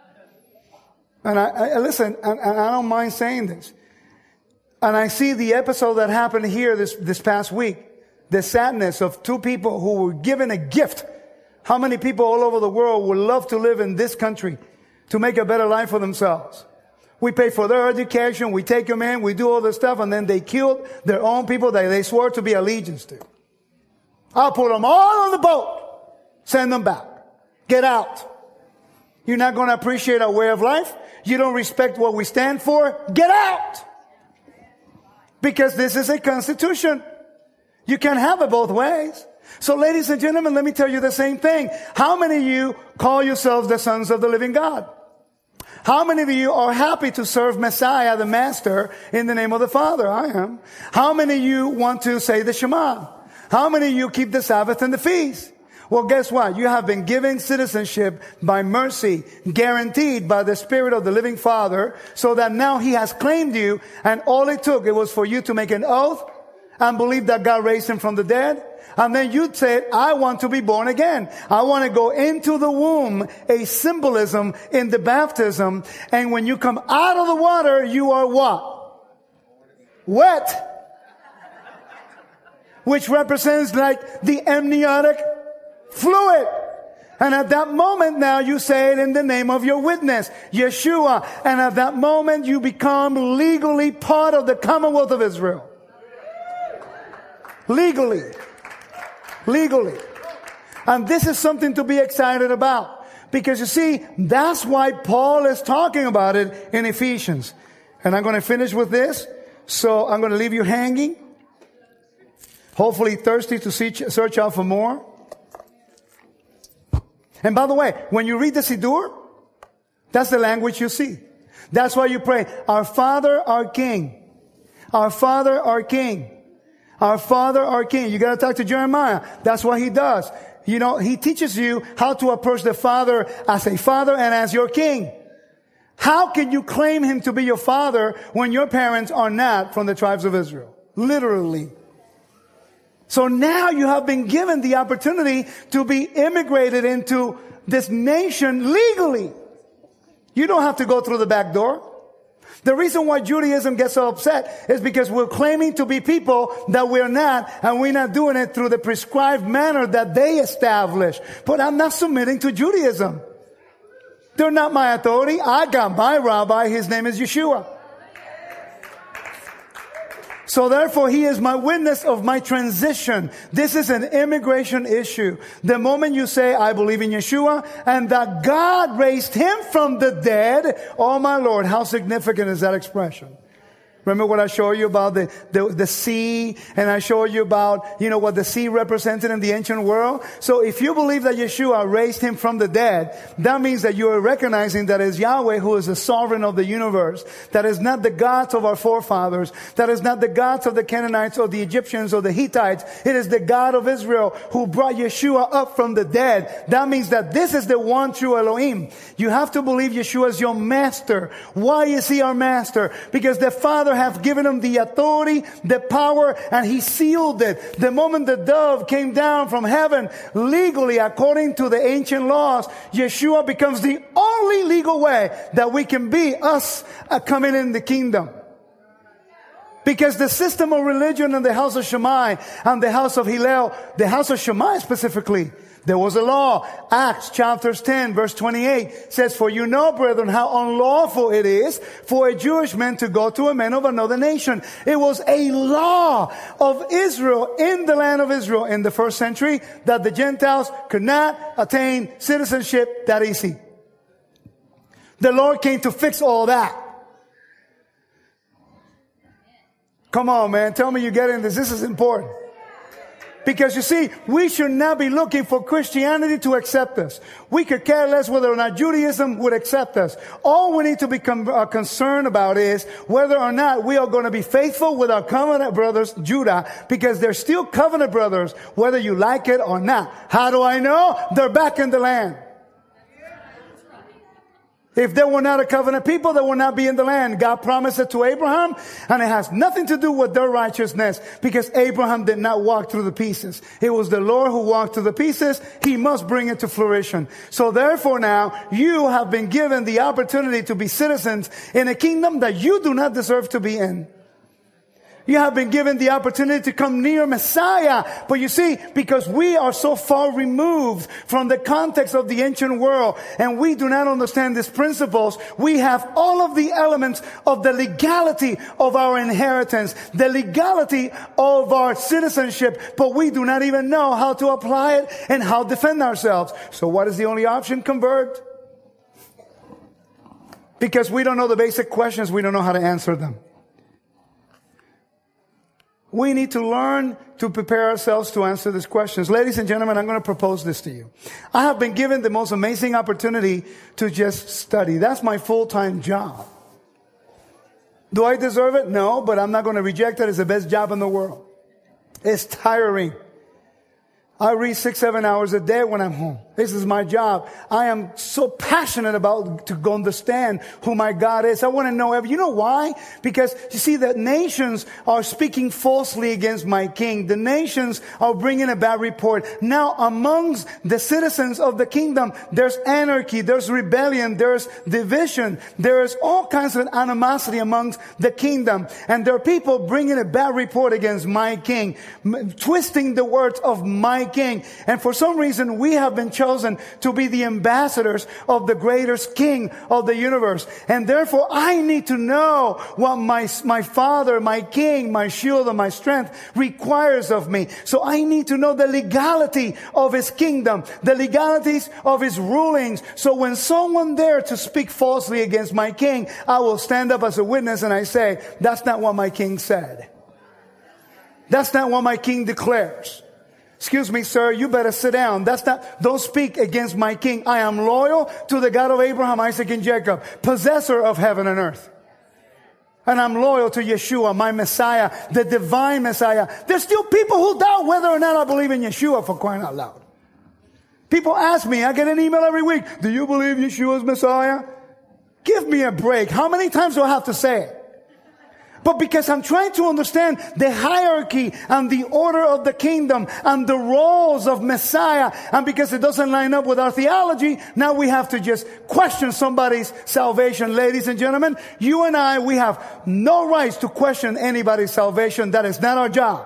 and I listen, and I don't mind saying this, and I see the episode that happened here this past week, the sadness of two people who were given a gift. How many people all over the world would love to live in this country to make a better life for themselves? We pay for their education, we take them in, we do all this stuff, and then they killed their own people that they swore to be allegiance to. I'll put them all on the boat. Send them back. Get out. You're not going to appreciate our way of life. You don't respect what we stand for. Get out. Because this is a constitution. You can't have it both ways. So ladies and gentlemen, let me tell you the same thing. How many of you call yourselves the sons of the living God? How many of you are happy to serve Messiah, the Master, in the name of the Father? I am. How many of you want to say the Shema? How many of you keep the Sabbath and the feast? Well, guess what? You have been given citizenship by mercy, guaranteed by the Spirit of the living Father, so that now He has claimed you, and all it took, it was for you to make an oath and believe that God raised Him from the dead. And then you'd say, I want to be born again. I want to go into the womb, a symbolism in the baptism. And when you come out of the water, you are what? Wet. Which represents like the amniotic fluid. And at that moment now you say it in the name of your witness, Yeshua. And at that moment you become legally part of the Commonwealth of Israel. Legally. And this is something to be excited about. Because you see, that's why Paul is talking about it in Ephesians. And I'm going to finish with this. So I'm going to leave you hanging. Hopefully thirsty to search out for more. And by the way, when you read the Siddur, that's the language you see. That's why you pray, Our Father, our King. Our Father, our King. Our Father, our King. You got to talk to Jeremiah. That's what he does. You know, he teaches you how to approach the Father as a father and as your King. How can you claim Him to be your father when your parents are not from the tribes of Israel? Literally. So now you have been given the opportunity to be immigrated into this nation legally. You don't have to go through the back door. The reason why Judaism gets so upset is because we're claiming to be people that we're not, and we're not doing it through the prescribed manner that they establish. But I'm not submitting to Judaism. They're not my authority. I got my rabbi. His name is Yeshua. So therefore, he is my witness of my transition. This is an immigration issue. The moment you say, I believe in Yeshua and that God raised him from the dead, oh my Lord, how significant is that expression? Remember what I showed you about the sea, and I showed you about, what the sea represented in the ancient world? So if you believe that Yeshua raised him from the dead, that means that you are recognizing that it's Yahweh who is the sovereign of the universe. That is not the gods of our forefathers. That is not the gods of the Canaanites or the Egyptians or the Hittites. It is the God of Israel who brought Yeshua up from the dead. That means that this is the one true Elohim. You have to believe Yeshua is your master. Why is he our master? Because the Father have given him the authority, the power, and he sealed it. The moment the dove came down from heaven, legally, according to the ancient laws, Yeshua becomes the only legal way that we can be us coming in the kingdom. Because the system of religion in the house of Shammai and the house of Hillel, the house of Shammai specifically, there was a law. Acts chapter 10 verse 28 says, for you know, brethren, how unlawful it is for a Jewish man to go to a man of another nation. It was a law of Israel in the land of Israel in the first century that the Gentiles could not attain citizenship that easy. The Lord came to fix all that. Come on, man. Tell me you get in this. This is important. Because you see, we should not be looking for Christianity to accept us. We could care less whether or not Judaism would accept us. All we need to be concerned about is whether or not we are going to be faithful with our covenant brothers, Judah, because they're still covenant brothers, whether you like it or not. How do I know? They're back in the land. If they were not a covenant people, they will not be in the land. God promised it to Abraham, and it has nothing to do with their righteousness, because Abraham did not walk through the pieces. It was the Lord who walked through the pieces. He must bring it to fruition. So therefore now, you have been given the opportunity to be citizens in a kingdom that you do not deserve to be in. You have been given the opportunity to come near Messiah. But you see, because we are so far removed from the context of the ancient world, and we do not understand these principles, we have all of the elements of the legality of our inheritance, the legality of our citizenship, but we do not even know how to apply it and how to defend ourselves. So what is the only option? Convert. Because we don't know the basic questions, we don't know how to answer them. We need to learn to prepare ourselves to answer these questions. Ladies and gentlemen, I'm going to propose this to you. I have been given the most amazing opportunity to just study. That's my full-time job. Do I deserve it? No, but I'm not going to reject it. It's the best job in the world. It's tiring. I read 6-7 hours a day when I'm home. This is my job. I am so passionate about to go understand who my God is. I want to know everything. You know why? Because you see, the nations are speaking falsely against my king. The nations are bringing a bad report. Now, amongst the citizens of the kingdom, there's anarchy, there's rebellion, there's division, there's all kinds of animosity amongst the kingdom. And there are people bringing a bad report against my king, twisting the words of my king. And for some reason, we have been chosen to be the ambassadors of the greatest king of the universe. And therefore, I need to know what my father, my king, my shield, and my strength requires of me. So I need to know the legality of his kingdom, the legalities of his rulings. So when someone dare to speak falsely against my king, I will stand up as a witness and I say, that's not what my king said. That's not what my king declares. Excuse me, sir, you better sit down. Don't speak against my king. I am loyal to the God of Abraham, Isaac, and Jacob, possessor of heaven and earth. And I'm loyal to Yeshua, my Messiah, the divine Messiah. There's still people who doubt whether or not I believe in Yeshua, for crying out loud. People ask me, I get an email every week, do you believe Yeshua is Messiah? Give me a break. How many times do I have to say it? But because I'm trying to understand the hierarchy and the order of the kingdom and the roles of Messiah, and because it doesn't line up with our theology, now we have to just question somebody's salvation. Ladies and gentlemen, you and I, we have no rights to question anybody's salvation. That is not our job.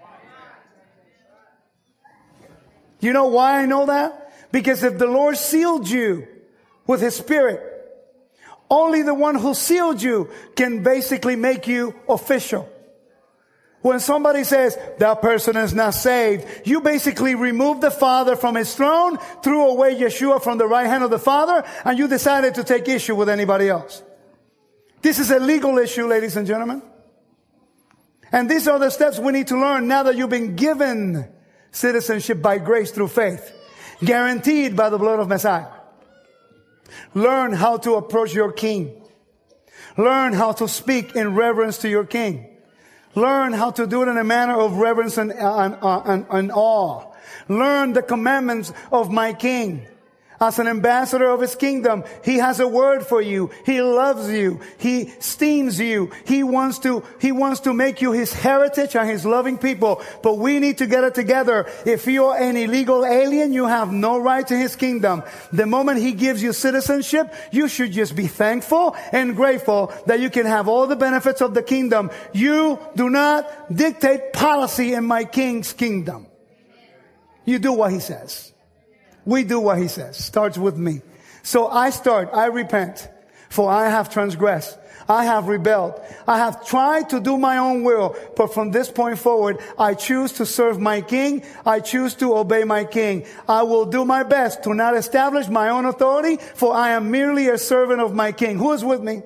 You know why I know that? Because if the Lord sealed you with His Spirit, only the one who sealed you can basically make you official. When somebody says, that person is not saved, you basically remove the Father from His throne, threw away Yeshua from the right hand of the Father, and you decided to take issue with anybody else. This is a legal issue, ladies and gentlemen. And these are the steps we need to learn now that you've been given citizenship by grace through faith, guaranteed by the blood of Messiah. Learn how to approach your King. Learn how to speak in reverence to your King. Learn how to do it in a manner of reverence and awe. Learn the commandments of my King. As an ambassador of His kingdom, He has a word for you. He loves you. He esteems you. He wants to make you His heritage and His loving people. But we need to get it together. If you are an illegal alien, you have no right to His kingdom. The moment He gives you citizenship, you should just be thankful and grateful that you can have all the benefits of the kingdom. You do not dictate policy in my King's kingdom. You do what He says. We do what He says. Starts with me. So I repent, for I have transgressed. I have rebelled. I have tried to do my own will, but from this point forward, I choose to serve my King. I choose to obey my King. I will do my best to not establish my own authority, for I am merely a servant of my King. Who is with me?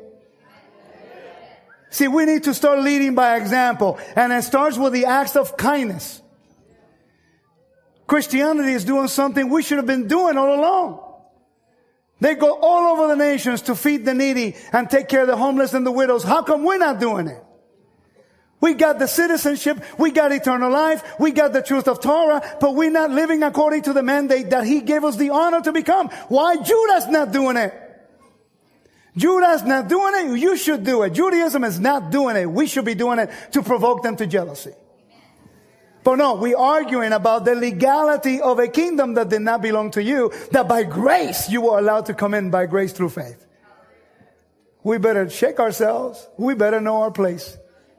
See, we need to start leading by example, and it starts with the acts of kindness. Christianity is doing something we should have been doing all along. They go all over the nations to feed the needy and take care of the homeless and the widows. How come we're not doing it? We got the citizenship, we got eternal life, we got the truth of Torah, but we're not living according to the mandate that He gave us the honor to become. Why Judas not doing it? Judas not doing it, you should do it. Judaism is not doing it. We should be doing it to provoke them to jealousy. But no, we're arguing about the legality of a kingdom that did not belong to you, that by grace you were allowed to come in by grace through faith. We better shake ourselves. We better know our place.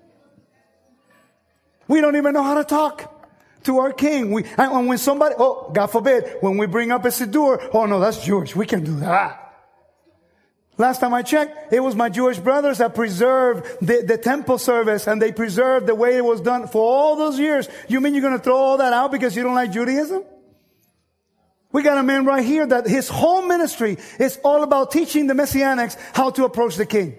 We don't even know how to talk to our King. And when somebody, God forbid, when we bring up a Siddur, oh no, that's Jewish. We can do that. Last time I checked, it was my Jewish brothers that preserved the temple service, and they preserved the way it was done for all those years. You mean you're going to throw all that out because you don't like Judaism? We got a man right here that his whole ministry is all about teaching the Messianics how to approach the King.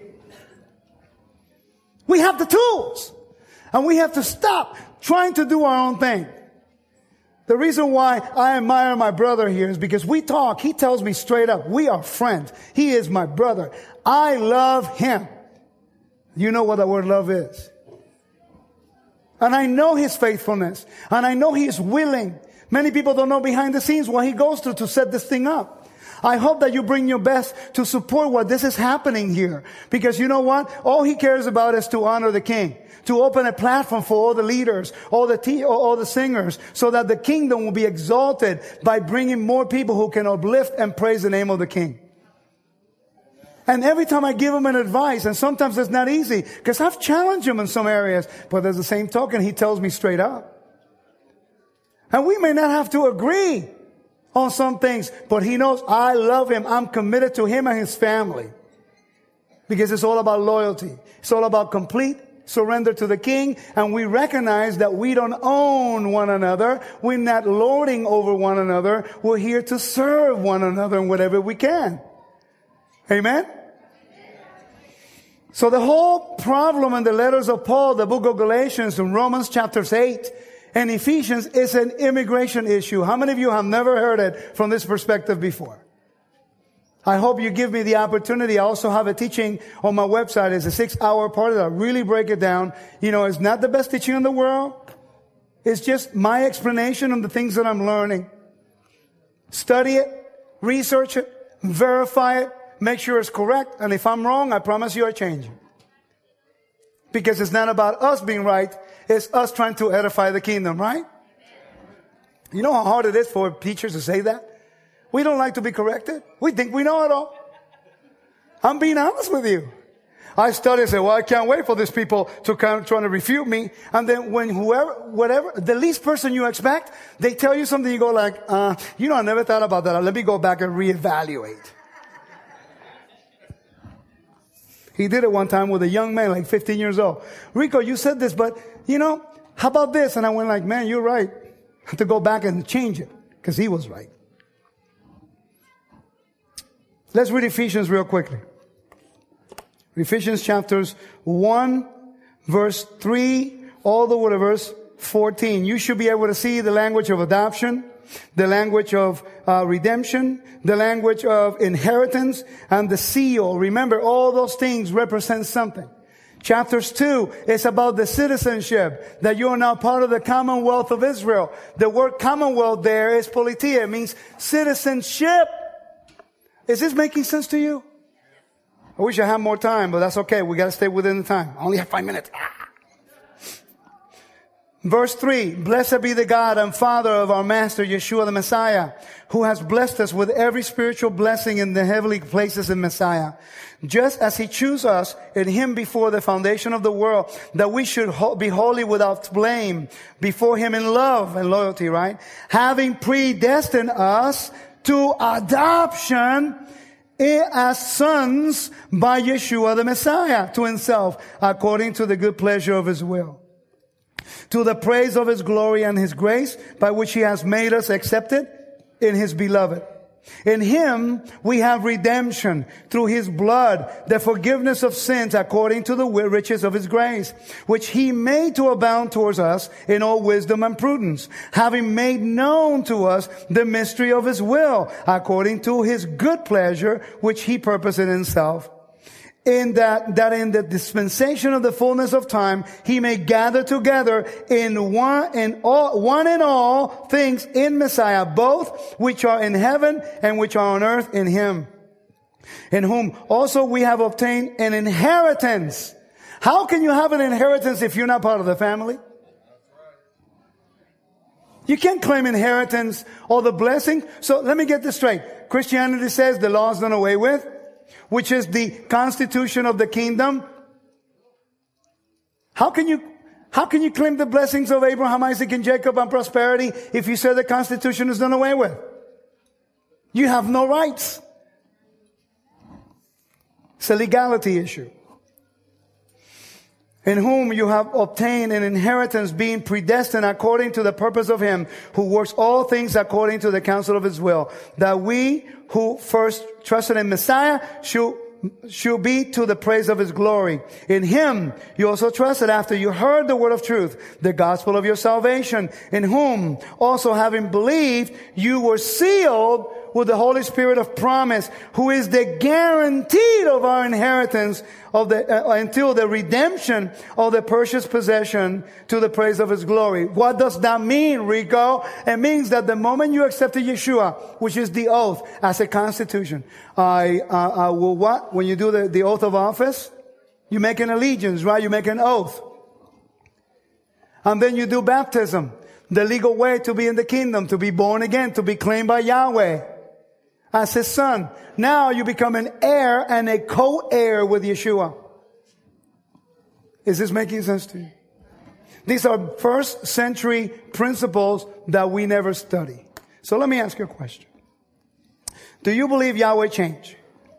We have the tools, and we have to stop trying to do our own thing. The reason why I admire my brother here is because we talk. He tells me straight up, we are friends. He is my brother. I love him. You know what the word love is. And I know his faithfulness. And I know he is willing. Many people don't know behind the scenes what he goes through to set this thing up. I hope that you bring your best to support what this is happening here. Because you know what? All he cares about is to honor the King. To open a platform for all the leaders, all the singers, so that the kingdom will be exalted by bringing more people who can uplift and praise the name of the King. And every time I give him an advice, and sometimes it's not easy, because I've challenged him in some areas, but there's the same token, he tells me straight up. And we may not have to agree on some things, but he knows I love him. I'm committed to him and his family. Because it's all about loyalty. It's all about complete surrender to the King, and we recognize that we don't own one another. We're not lording over one another. We're here to serve one another in whatever we can. Amen? So the whole problem in the letters of Paul, the book of Galatians and Romans chapters 8 and Ephesians is an immigration issue. How many of you have never heard it from this perspective before? I hope you give me the opportunity. I also have a teaching on my website. It's a 6-hour part that I really break it down. You know, it's not the best teaching in the world. It's just my explanation on the things that I'm learning. Study it, research it, verify it, make sure it's correct. And if I'm wrong, I promise you I change it. Because it's not about us being right. It's us trying to edify the kingdom, right? You know how hard it is for teachers to say that? We don't like to be corrected. We think we know it all. I'm being honest with you. I study and say, well, I can't wait for these people to come trying to refute me. And then when whatever, the least person you expect, they tell you something, you go like, you know, I never thought about that. Let me go back and reevaluate. He did it one time with a young man, like 15 years old. Rico, you said this, but you know, how about this? And I went like, man, you're right. I have to go back and change it because he was right. Let's read Ephesians real quickly. Ephesians chapters 1, verse 3, all the way to verse 14. You should be able to see the language of adoption, the language of redemption, the language of inheritance, and the seal. Remember, all those things represent something. Chapters 2 is about the citizenship, that you are now part of the Commonwealth of Israel. The word Commonwealth there is politia. It means citizenship. Is this making sense to you? I wish I had more time, but that's okay. We got to stay within the time. I only have 5 minutes. Verse 3, blessed be the God and Father of our Master Yeshua the Messiah, who has blessed us with every spiritual blessing in the heavenly places in Messiah, just as he chose us in him before the foundation of the world, that we should be holy without blame before him in love and loyalty, right? Having predestined us to adoption as sons by Yeshua the Messiah to himself, according to the good pleasure of his will, to the praise of his glory and his grace, by which he has made us accepted in his beloved. In him we have redemption through his blood, the forgiveness of sins according to the riches of his grace, which he made to abound towards us in all wisdom and prudence, having made known to us the mystery of his will, according to his good pleasure, which he purposed in himself. In that in the dispensation of the fullness of time, he may gather together in one and all things in Messiah, both which are in heaven and which are on earth in him, in whom also we have obtained an inheritance. How can you have an inheritance if you're not part of the family? You can't claim inheritance or the blessing. So let me get this straight. Christianity says the law is done away with, which is the constitution of the kingdom. How can you claim the blessings of Abraham, Isaac, and Jacob and prosperity if you say the constitution is done away with? You have no rights. It's a legality issue. In whom you have obtained an inheritance, being predestined according to the purpose of him who works all things according to the counsel of his will, that we who first trusted in Messiah should be to the praise of his glory. In him you also trusted after you heard the word of truth, the gospel of your salvation, in whom also having believed you were sealed with the Holy Spirit of promise, who is the guarantee of our inheritance until the redemption of the purchased possession to the praise of his glory. What does that mean, Rico? It means that the moment you accepted Yeshua, which is the oath as a constitution, I will what? When you do the oath of office, you make an allegiance, right? You make an oath. And then you do baptism, the legal way to be in the kingdom, to be born again, to be claimed by Yahweh as his son. Now you become an heir and a co-heir with Yeshua. Is this making sense to you? These are first century principles that we never study. So let me ask you a question. Do you believe Yahweh changed?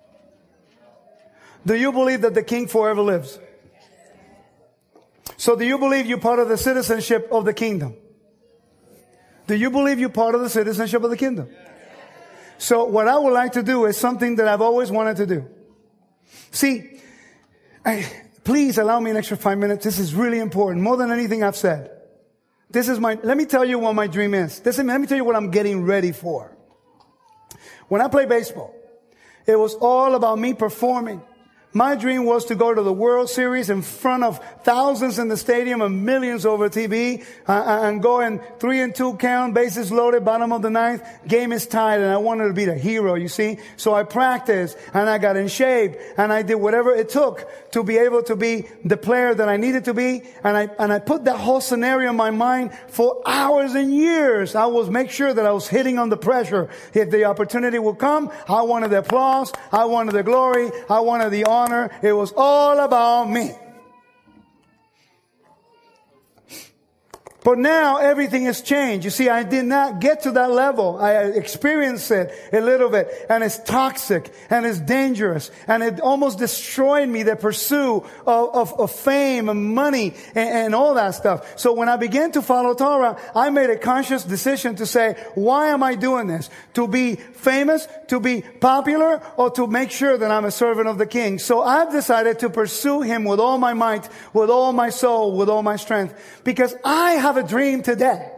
Do you believe that the king forever lives? So do you believe you're part of the citizenship of the kingdom? Do you believe you're part of the citizenship of the kingdom? So what I would like to do is something that I've always wanted to do. See, please allow me an extra 5 minutes. This is really important, more than anything I've said. Let me tell you what my dream is. Let me tell you what I'm getting ready for. When I play baseball, it was all about me performing, My dream was to go to the World Series in front of thousands in the stadium and millions over TV, and go in 3-2 count, bases loaded, bottom of the ninth, game is tied, and I wanted to be the hero, you see. So I practiced, and I got in shape, and I did whatever it took to be able to be the player that I needed to be, and I put that whole scenario in my mind for hours and years. I was make sure that I was hitting on the pressure. If the opportunity would come, I wanted the applause, I wanted the glory, I wanted the honor. It was all about me. But now everything has changed. You see, I did not get to that level. I experienced it a little bit, and it's toxic, and it's dangerous, and it almost destroyed me, the pursuit of fame and money and all that stuff. So when I began to follow Torah, I made a conscious decision to say, why am I doing this? To be famous, to be popular, or to make sure that I'm a servant of the King? So I've decided to pursue Him with all my might, with all my soul, with all my strength, because I have a dream today.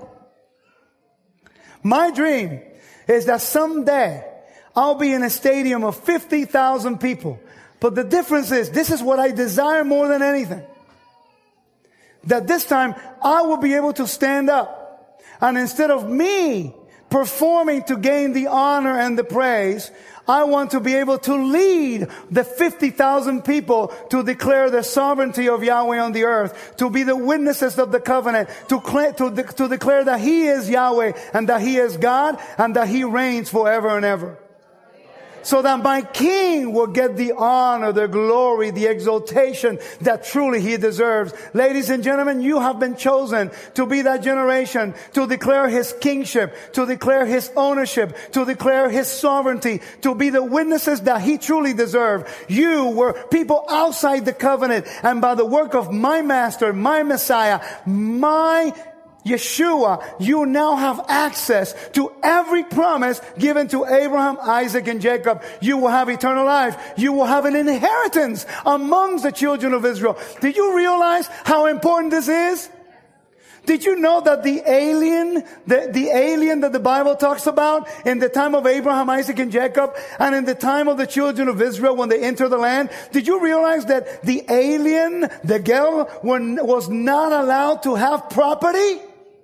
My dream is that someday I'll be in a stadium of 50,000 people. But the difference is, this is what I desire more than anything. That this time I will be able to stand up, and instead of me performing to gain the honor and the praise, I want to be able to lead the 50,000 people to declare the sovereignty of Yahweh on the earth, to be the witnesses of the covenant, to declare that He is Yahweh, and that He is God, and that He reigns forever and ever. So that my King will get the honor, the glory, the exaltation that truly He deserves. Ladies and gentlemen, you have been chosen to be that generation, to declare His kingship, to declare His ownership, to declare His sovereignty, to be the witnesses that He truly deserves. You were people outside the covenant, and by the work of my Master, my Messiah, my Yeshua, you now have access to every promise given to Abraham, Isaac, and Jacob. You will have eternal life. You will have an inheritance amongst the children of Israel. Did you realize how important this is? Did you know that the alien that the Bible talks about in the time of Abraham, Isaac, and Jacob, and in the time of the children of Israel when they enter the land, did you realize that the alien, the girl, was not allowed to have property?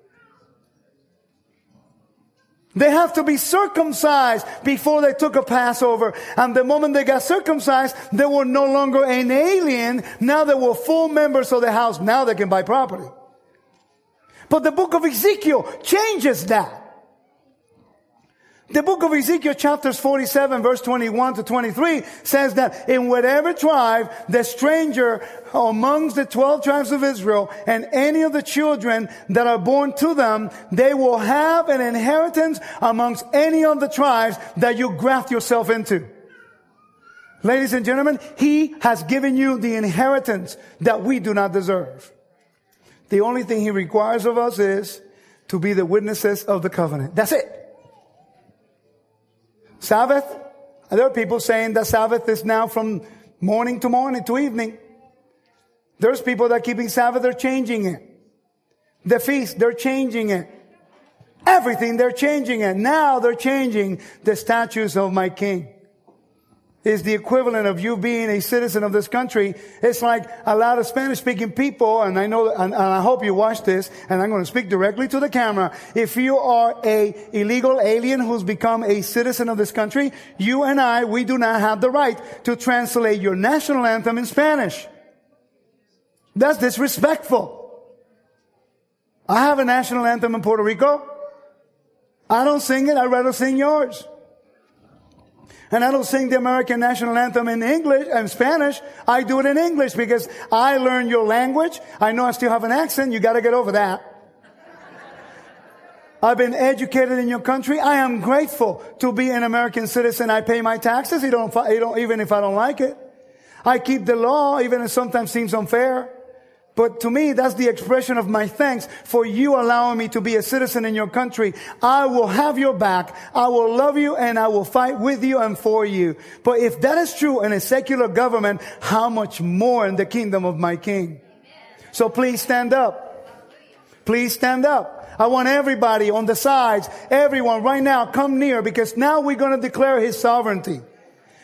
They have to be circumcised before they took a Passover. And the moment they got circumcised, they were no longer an alien. Now they were full members of the house. Now they can buy property. But the book of Ezekiel changes that. The book of Ezekiel, chapters 47, verse 21 to 23, says that in whatever tribe the stranger amongst the 12 tribes of Israel and any of the children that are born to them, they will have an inheritance amongst any of the tribes that you graft yourself into. Ladies and gentlemen, He has given you the inheritance that we do not deserve. The only thing He requires of us is to be the witnesses of the covenant. That's it. Sabbath, there are people saying that Sabbath is now from morning to morning to evening. There's people that are keeping Sabbath, they're changing it. The feast, they're changing it. Everything, they're changing it. Now they're changing the statutes of my King. Is the equivalent of you being a citizen of this country. It's like a lot of Spanish-speaking people, and I know, and I hope you watch this, and I'm going to speak directly to the camera. If you are a illegal alien who's become a citizen of this country, you and I, we do not have the right to translate your national anthem in Spanish. That's disrespectful. I have a national anthem in Puerto Rico. I don't sing it. I'd rather sing yours. And I don't sing the American national anthem in English and Spanish. I do it in English because I learned your language. I know I still have an accent. You got to get over that. I've been educated in your country. I am grateful to be an American citizen. I pay my taxes, even if I don't like it. I keep the law, even if it sometimes seems unfair. But to me, that's the expression of my thanks for you allowing me to be a citizen in your country. I will have your back. I will love you, and I will fight with you and for you. But if that is true in a secular government, how much more in the kingdom of my King? So please stand up. Please stand up. I want everybody on the sides, everyone right now, come near, because now we're going to declare His sovereignty.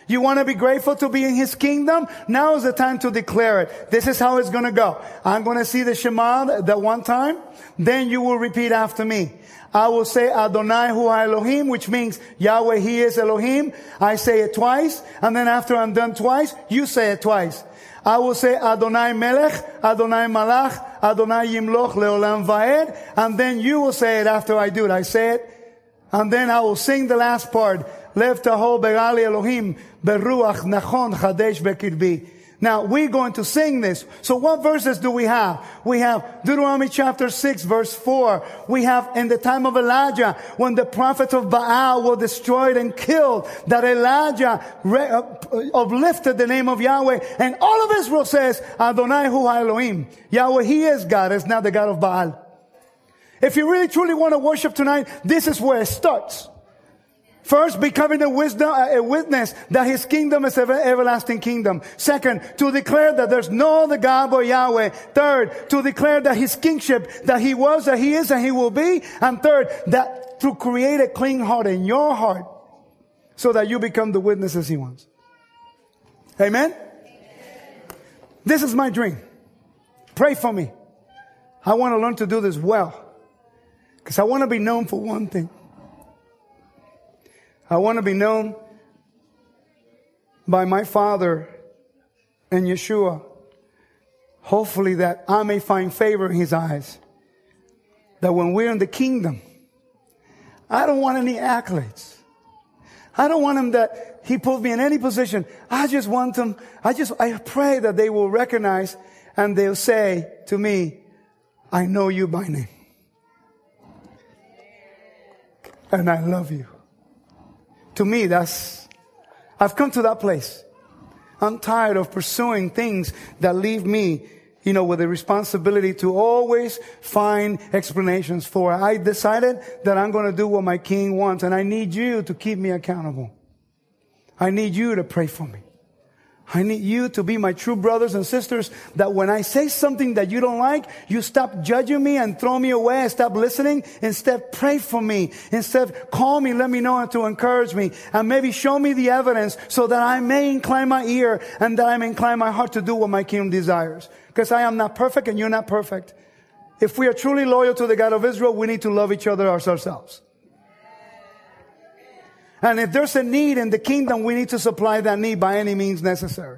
You want to be grateful to be in His kingdom? Now is the time to declare it. This is how it's going to go. I'm going to see the Shema that one time. Then you will repeat after me. I will say Adonai Hu Elohim, which means Yahweh, He is Elohim. I say it twice. And then after I'm done twice, you say it twice. I will say Adonai Melech, Adonai Malach, Adonai Yimloch Leolam Vaed. And then you will say it after I do it. I say it. And then I will sing the last part. Lev Tahor Begali Elohim, Beruach Nachon Chadesh Bekirbi. Now, we're going to sing this. So what verses do we have? We have Deuteronomy chapter 6, verse 4. We have in the time of Elijah, when the prophets of Baal were destroyed and killed, that Elijah uplifted the name of Yahweh. And all of Israel says, Adonai Hu Elohim. Yahweh, He is God. It's not the God of Baal. If you really truly want to worship tonight, this is where it starts. First, becoming a witness that His kingdom is an everlasting kingdom. Second, to declare that there's no other God but Yahweh. Third, to declare that His kingship, that He was, that He is, and He will be. And third, that to create a clean heart in your heart so that you become the witnesses He wants. Amen? This is my dream. Pray for me. I want to learn to do this well. Because I want to be known for one thing. I want to be known by my Father and Yeshua. Hopefully that I may find favor in His eyes. That when we're in the kingdom, I don't want any accolades. I don't want Him that He put me in any position. I just want Him, I pray that they will recognize and they'll say to me, I know you by name. And I love you. To me, I've come to that place. I'm tired of pursuing things that leave me, with the responsibility to always find explanations for it. I decided that I'm going to do what my King wants, and I need you to keep me accountable. I need you to pray for me. I need you to be my true brothers and sisters, that when I say something that you don't like, you stop judging me and throw me away and stop listening. Instead, pray for me. Instead, call me, let me know, and to encourage me. And maybe show me the evidence so that I may incline my ear and that I may incline my heart to do what my King desires. Because I am not perfect and you're not perfect. If we are truly loyal to the God of Israel, we need to love each other as ourselves. And if there's a need in the kingdom, we need to supply that need by any means necessary.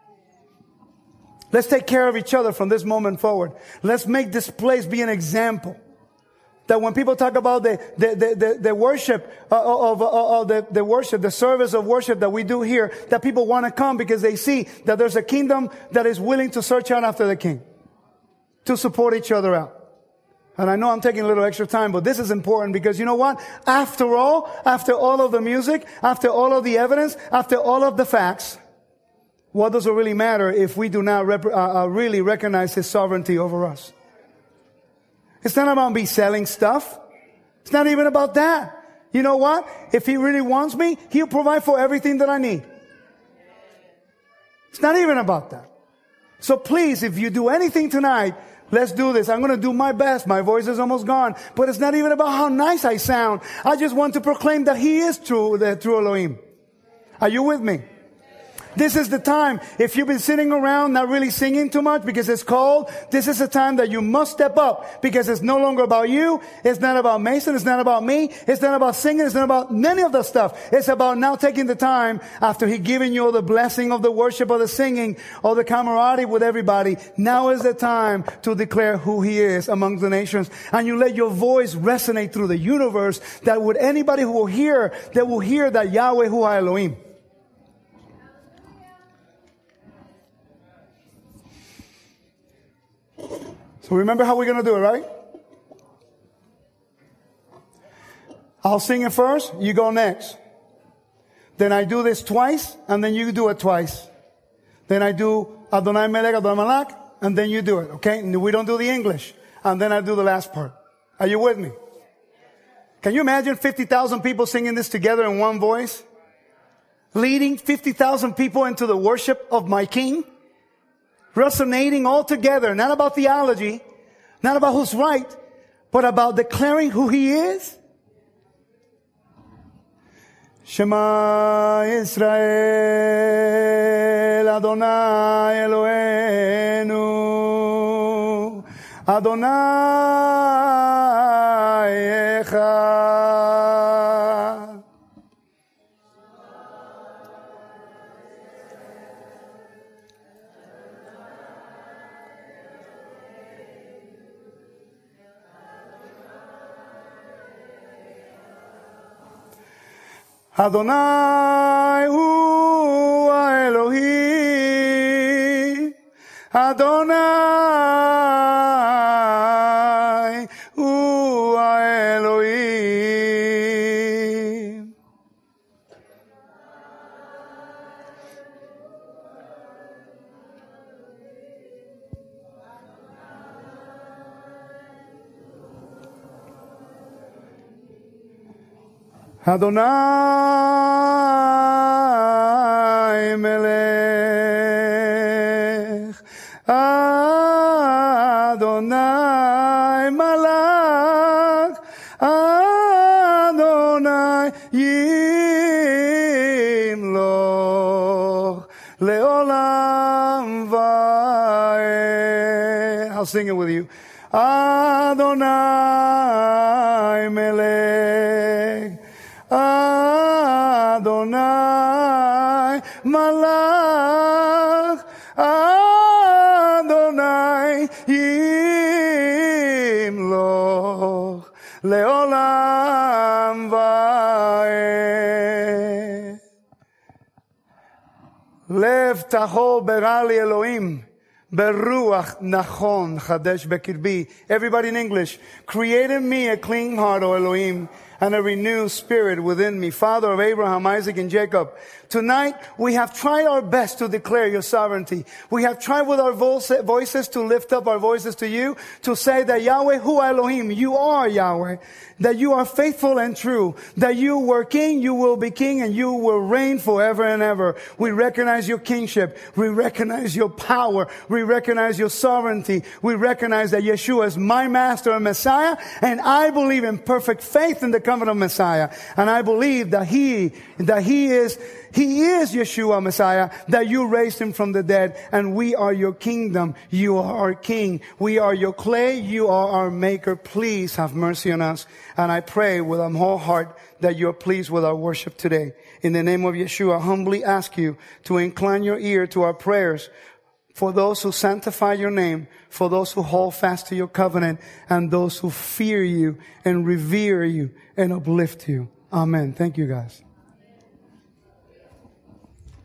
Let's take care of each other from this moment forward. Let's make this place be an example. That when people talk about the worship the worship, the service of worship that we do here, that people want to come because they see that there's a kingdom that is willing to search out after the King, to support each other out. And I know I'm taking a little extra time, but this is important because you know what? After all of the music, after all of the evidence, after all of the facts, what does it really matter if we do not really recognize His sovereignty over us? It's not about me selling stuff. It's not even about that. You know what? If He really wants me, He'll provide for everything that I need. It's not even about that. So please, if you do anything tonight, let's do this. I'm going to do my best. My voice is almost gone. But it's not even about how nice I sound. I just want to proclaim that He is true, the true Elohim. Are you with me? This is the time. If you've been sitting around not really singing too much because it's cold, this is the time that you must step up because it's no longer about you. It's not about Mason. It's not about me. It's not about singing. It's not about many of the stuff. It's about now taking the time after He giving you all the blessing of the worship or the singing or the camaraderie with everybody. Now is the time to declare who He is among the nations. And you let your voice resonate through the universe that with anybody who will hear, they will hear that Yahweh Hu Elohim. So remember how we're going to do it, right? I'll sing it first, you go next. Then I do this twice, and then you do it twice. Then I do Adonai Melech, Adonai Malach, and then you do it, okay? And we don't do the English. And then I do the last part. Are you with me? Can you imagine 50,000 people singing this together in one voice? Leading 50,000 people into the worship of my King? Resonating all together, not about theology, not about who's right, but about declaring who He is. Shema Yisrael, Adonai Eloheinu, Adonai Echad. Adonai hu Elohim, Adonai hu Elohim. Adonai Melech, Adonai Malach, Adonai Yimloch, Leolam Vaed. I'll sing it with you. Adonai Melech, Adonai Malach, Adonai Yimloch, Leolam Vaed. Lev tahor berali Elohim, beruach nachon chadesh bekirbi. Everybody in English. Create in me a clean heart, O Elohim, and a renewed spirit within me. Father of Abraham, Isaac, and Jacob. Tonight, we have tried our best to declare your sovereignty. We have tried with our voices to lift up our voices to you, to say that Yahweh Hu Elohim, you are Yahweh, that you are faithful and true, that you were king, you will be king, and you will reign forever and ever. We recognize your kingship. We recognize your power. We recognize your sovereignty. We recognize that Yeshua is my master and Messiah, and I believe in perfect faith in the coming of Messiah. And I believe that He is Yeshua Messiah, that you raised him from the dead, and we are your kingdom. You are our king. We are your clay. You are our maker. Please have mercy on us. And I pray with a whole heart that you're pleased with our worship today. In the name of Yeshua, I humbly ask you to incline your ear to our prayers for those who sanctify your name, for those who hold fast to your covenant, and those who fear you and revere you and uplift you. Amen. Thank you, guys.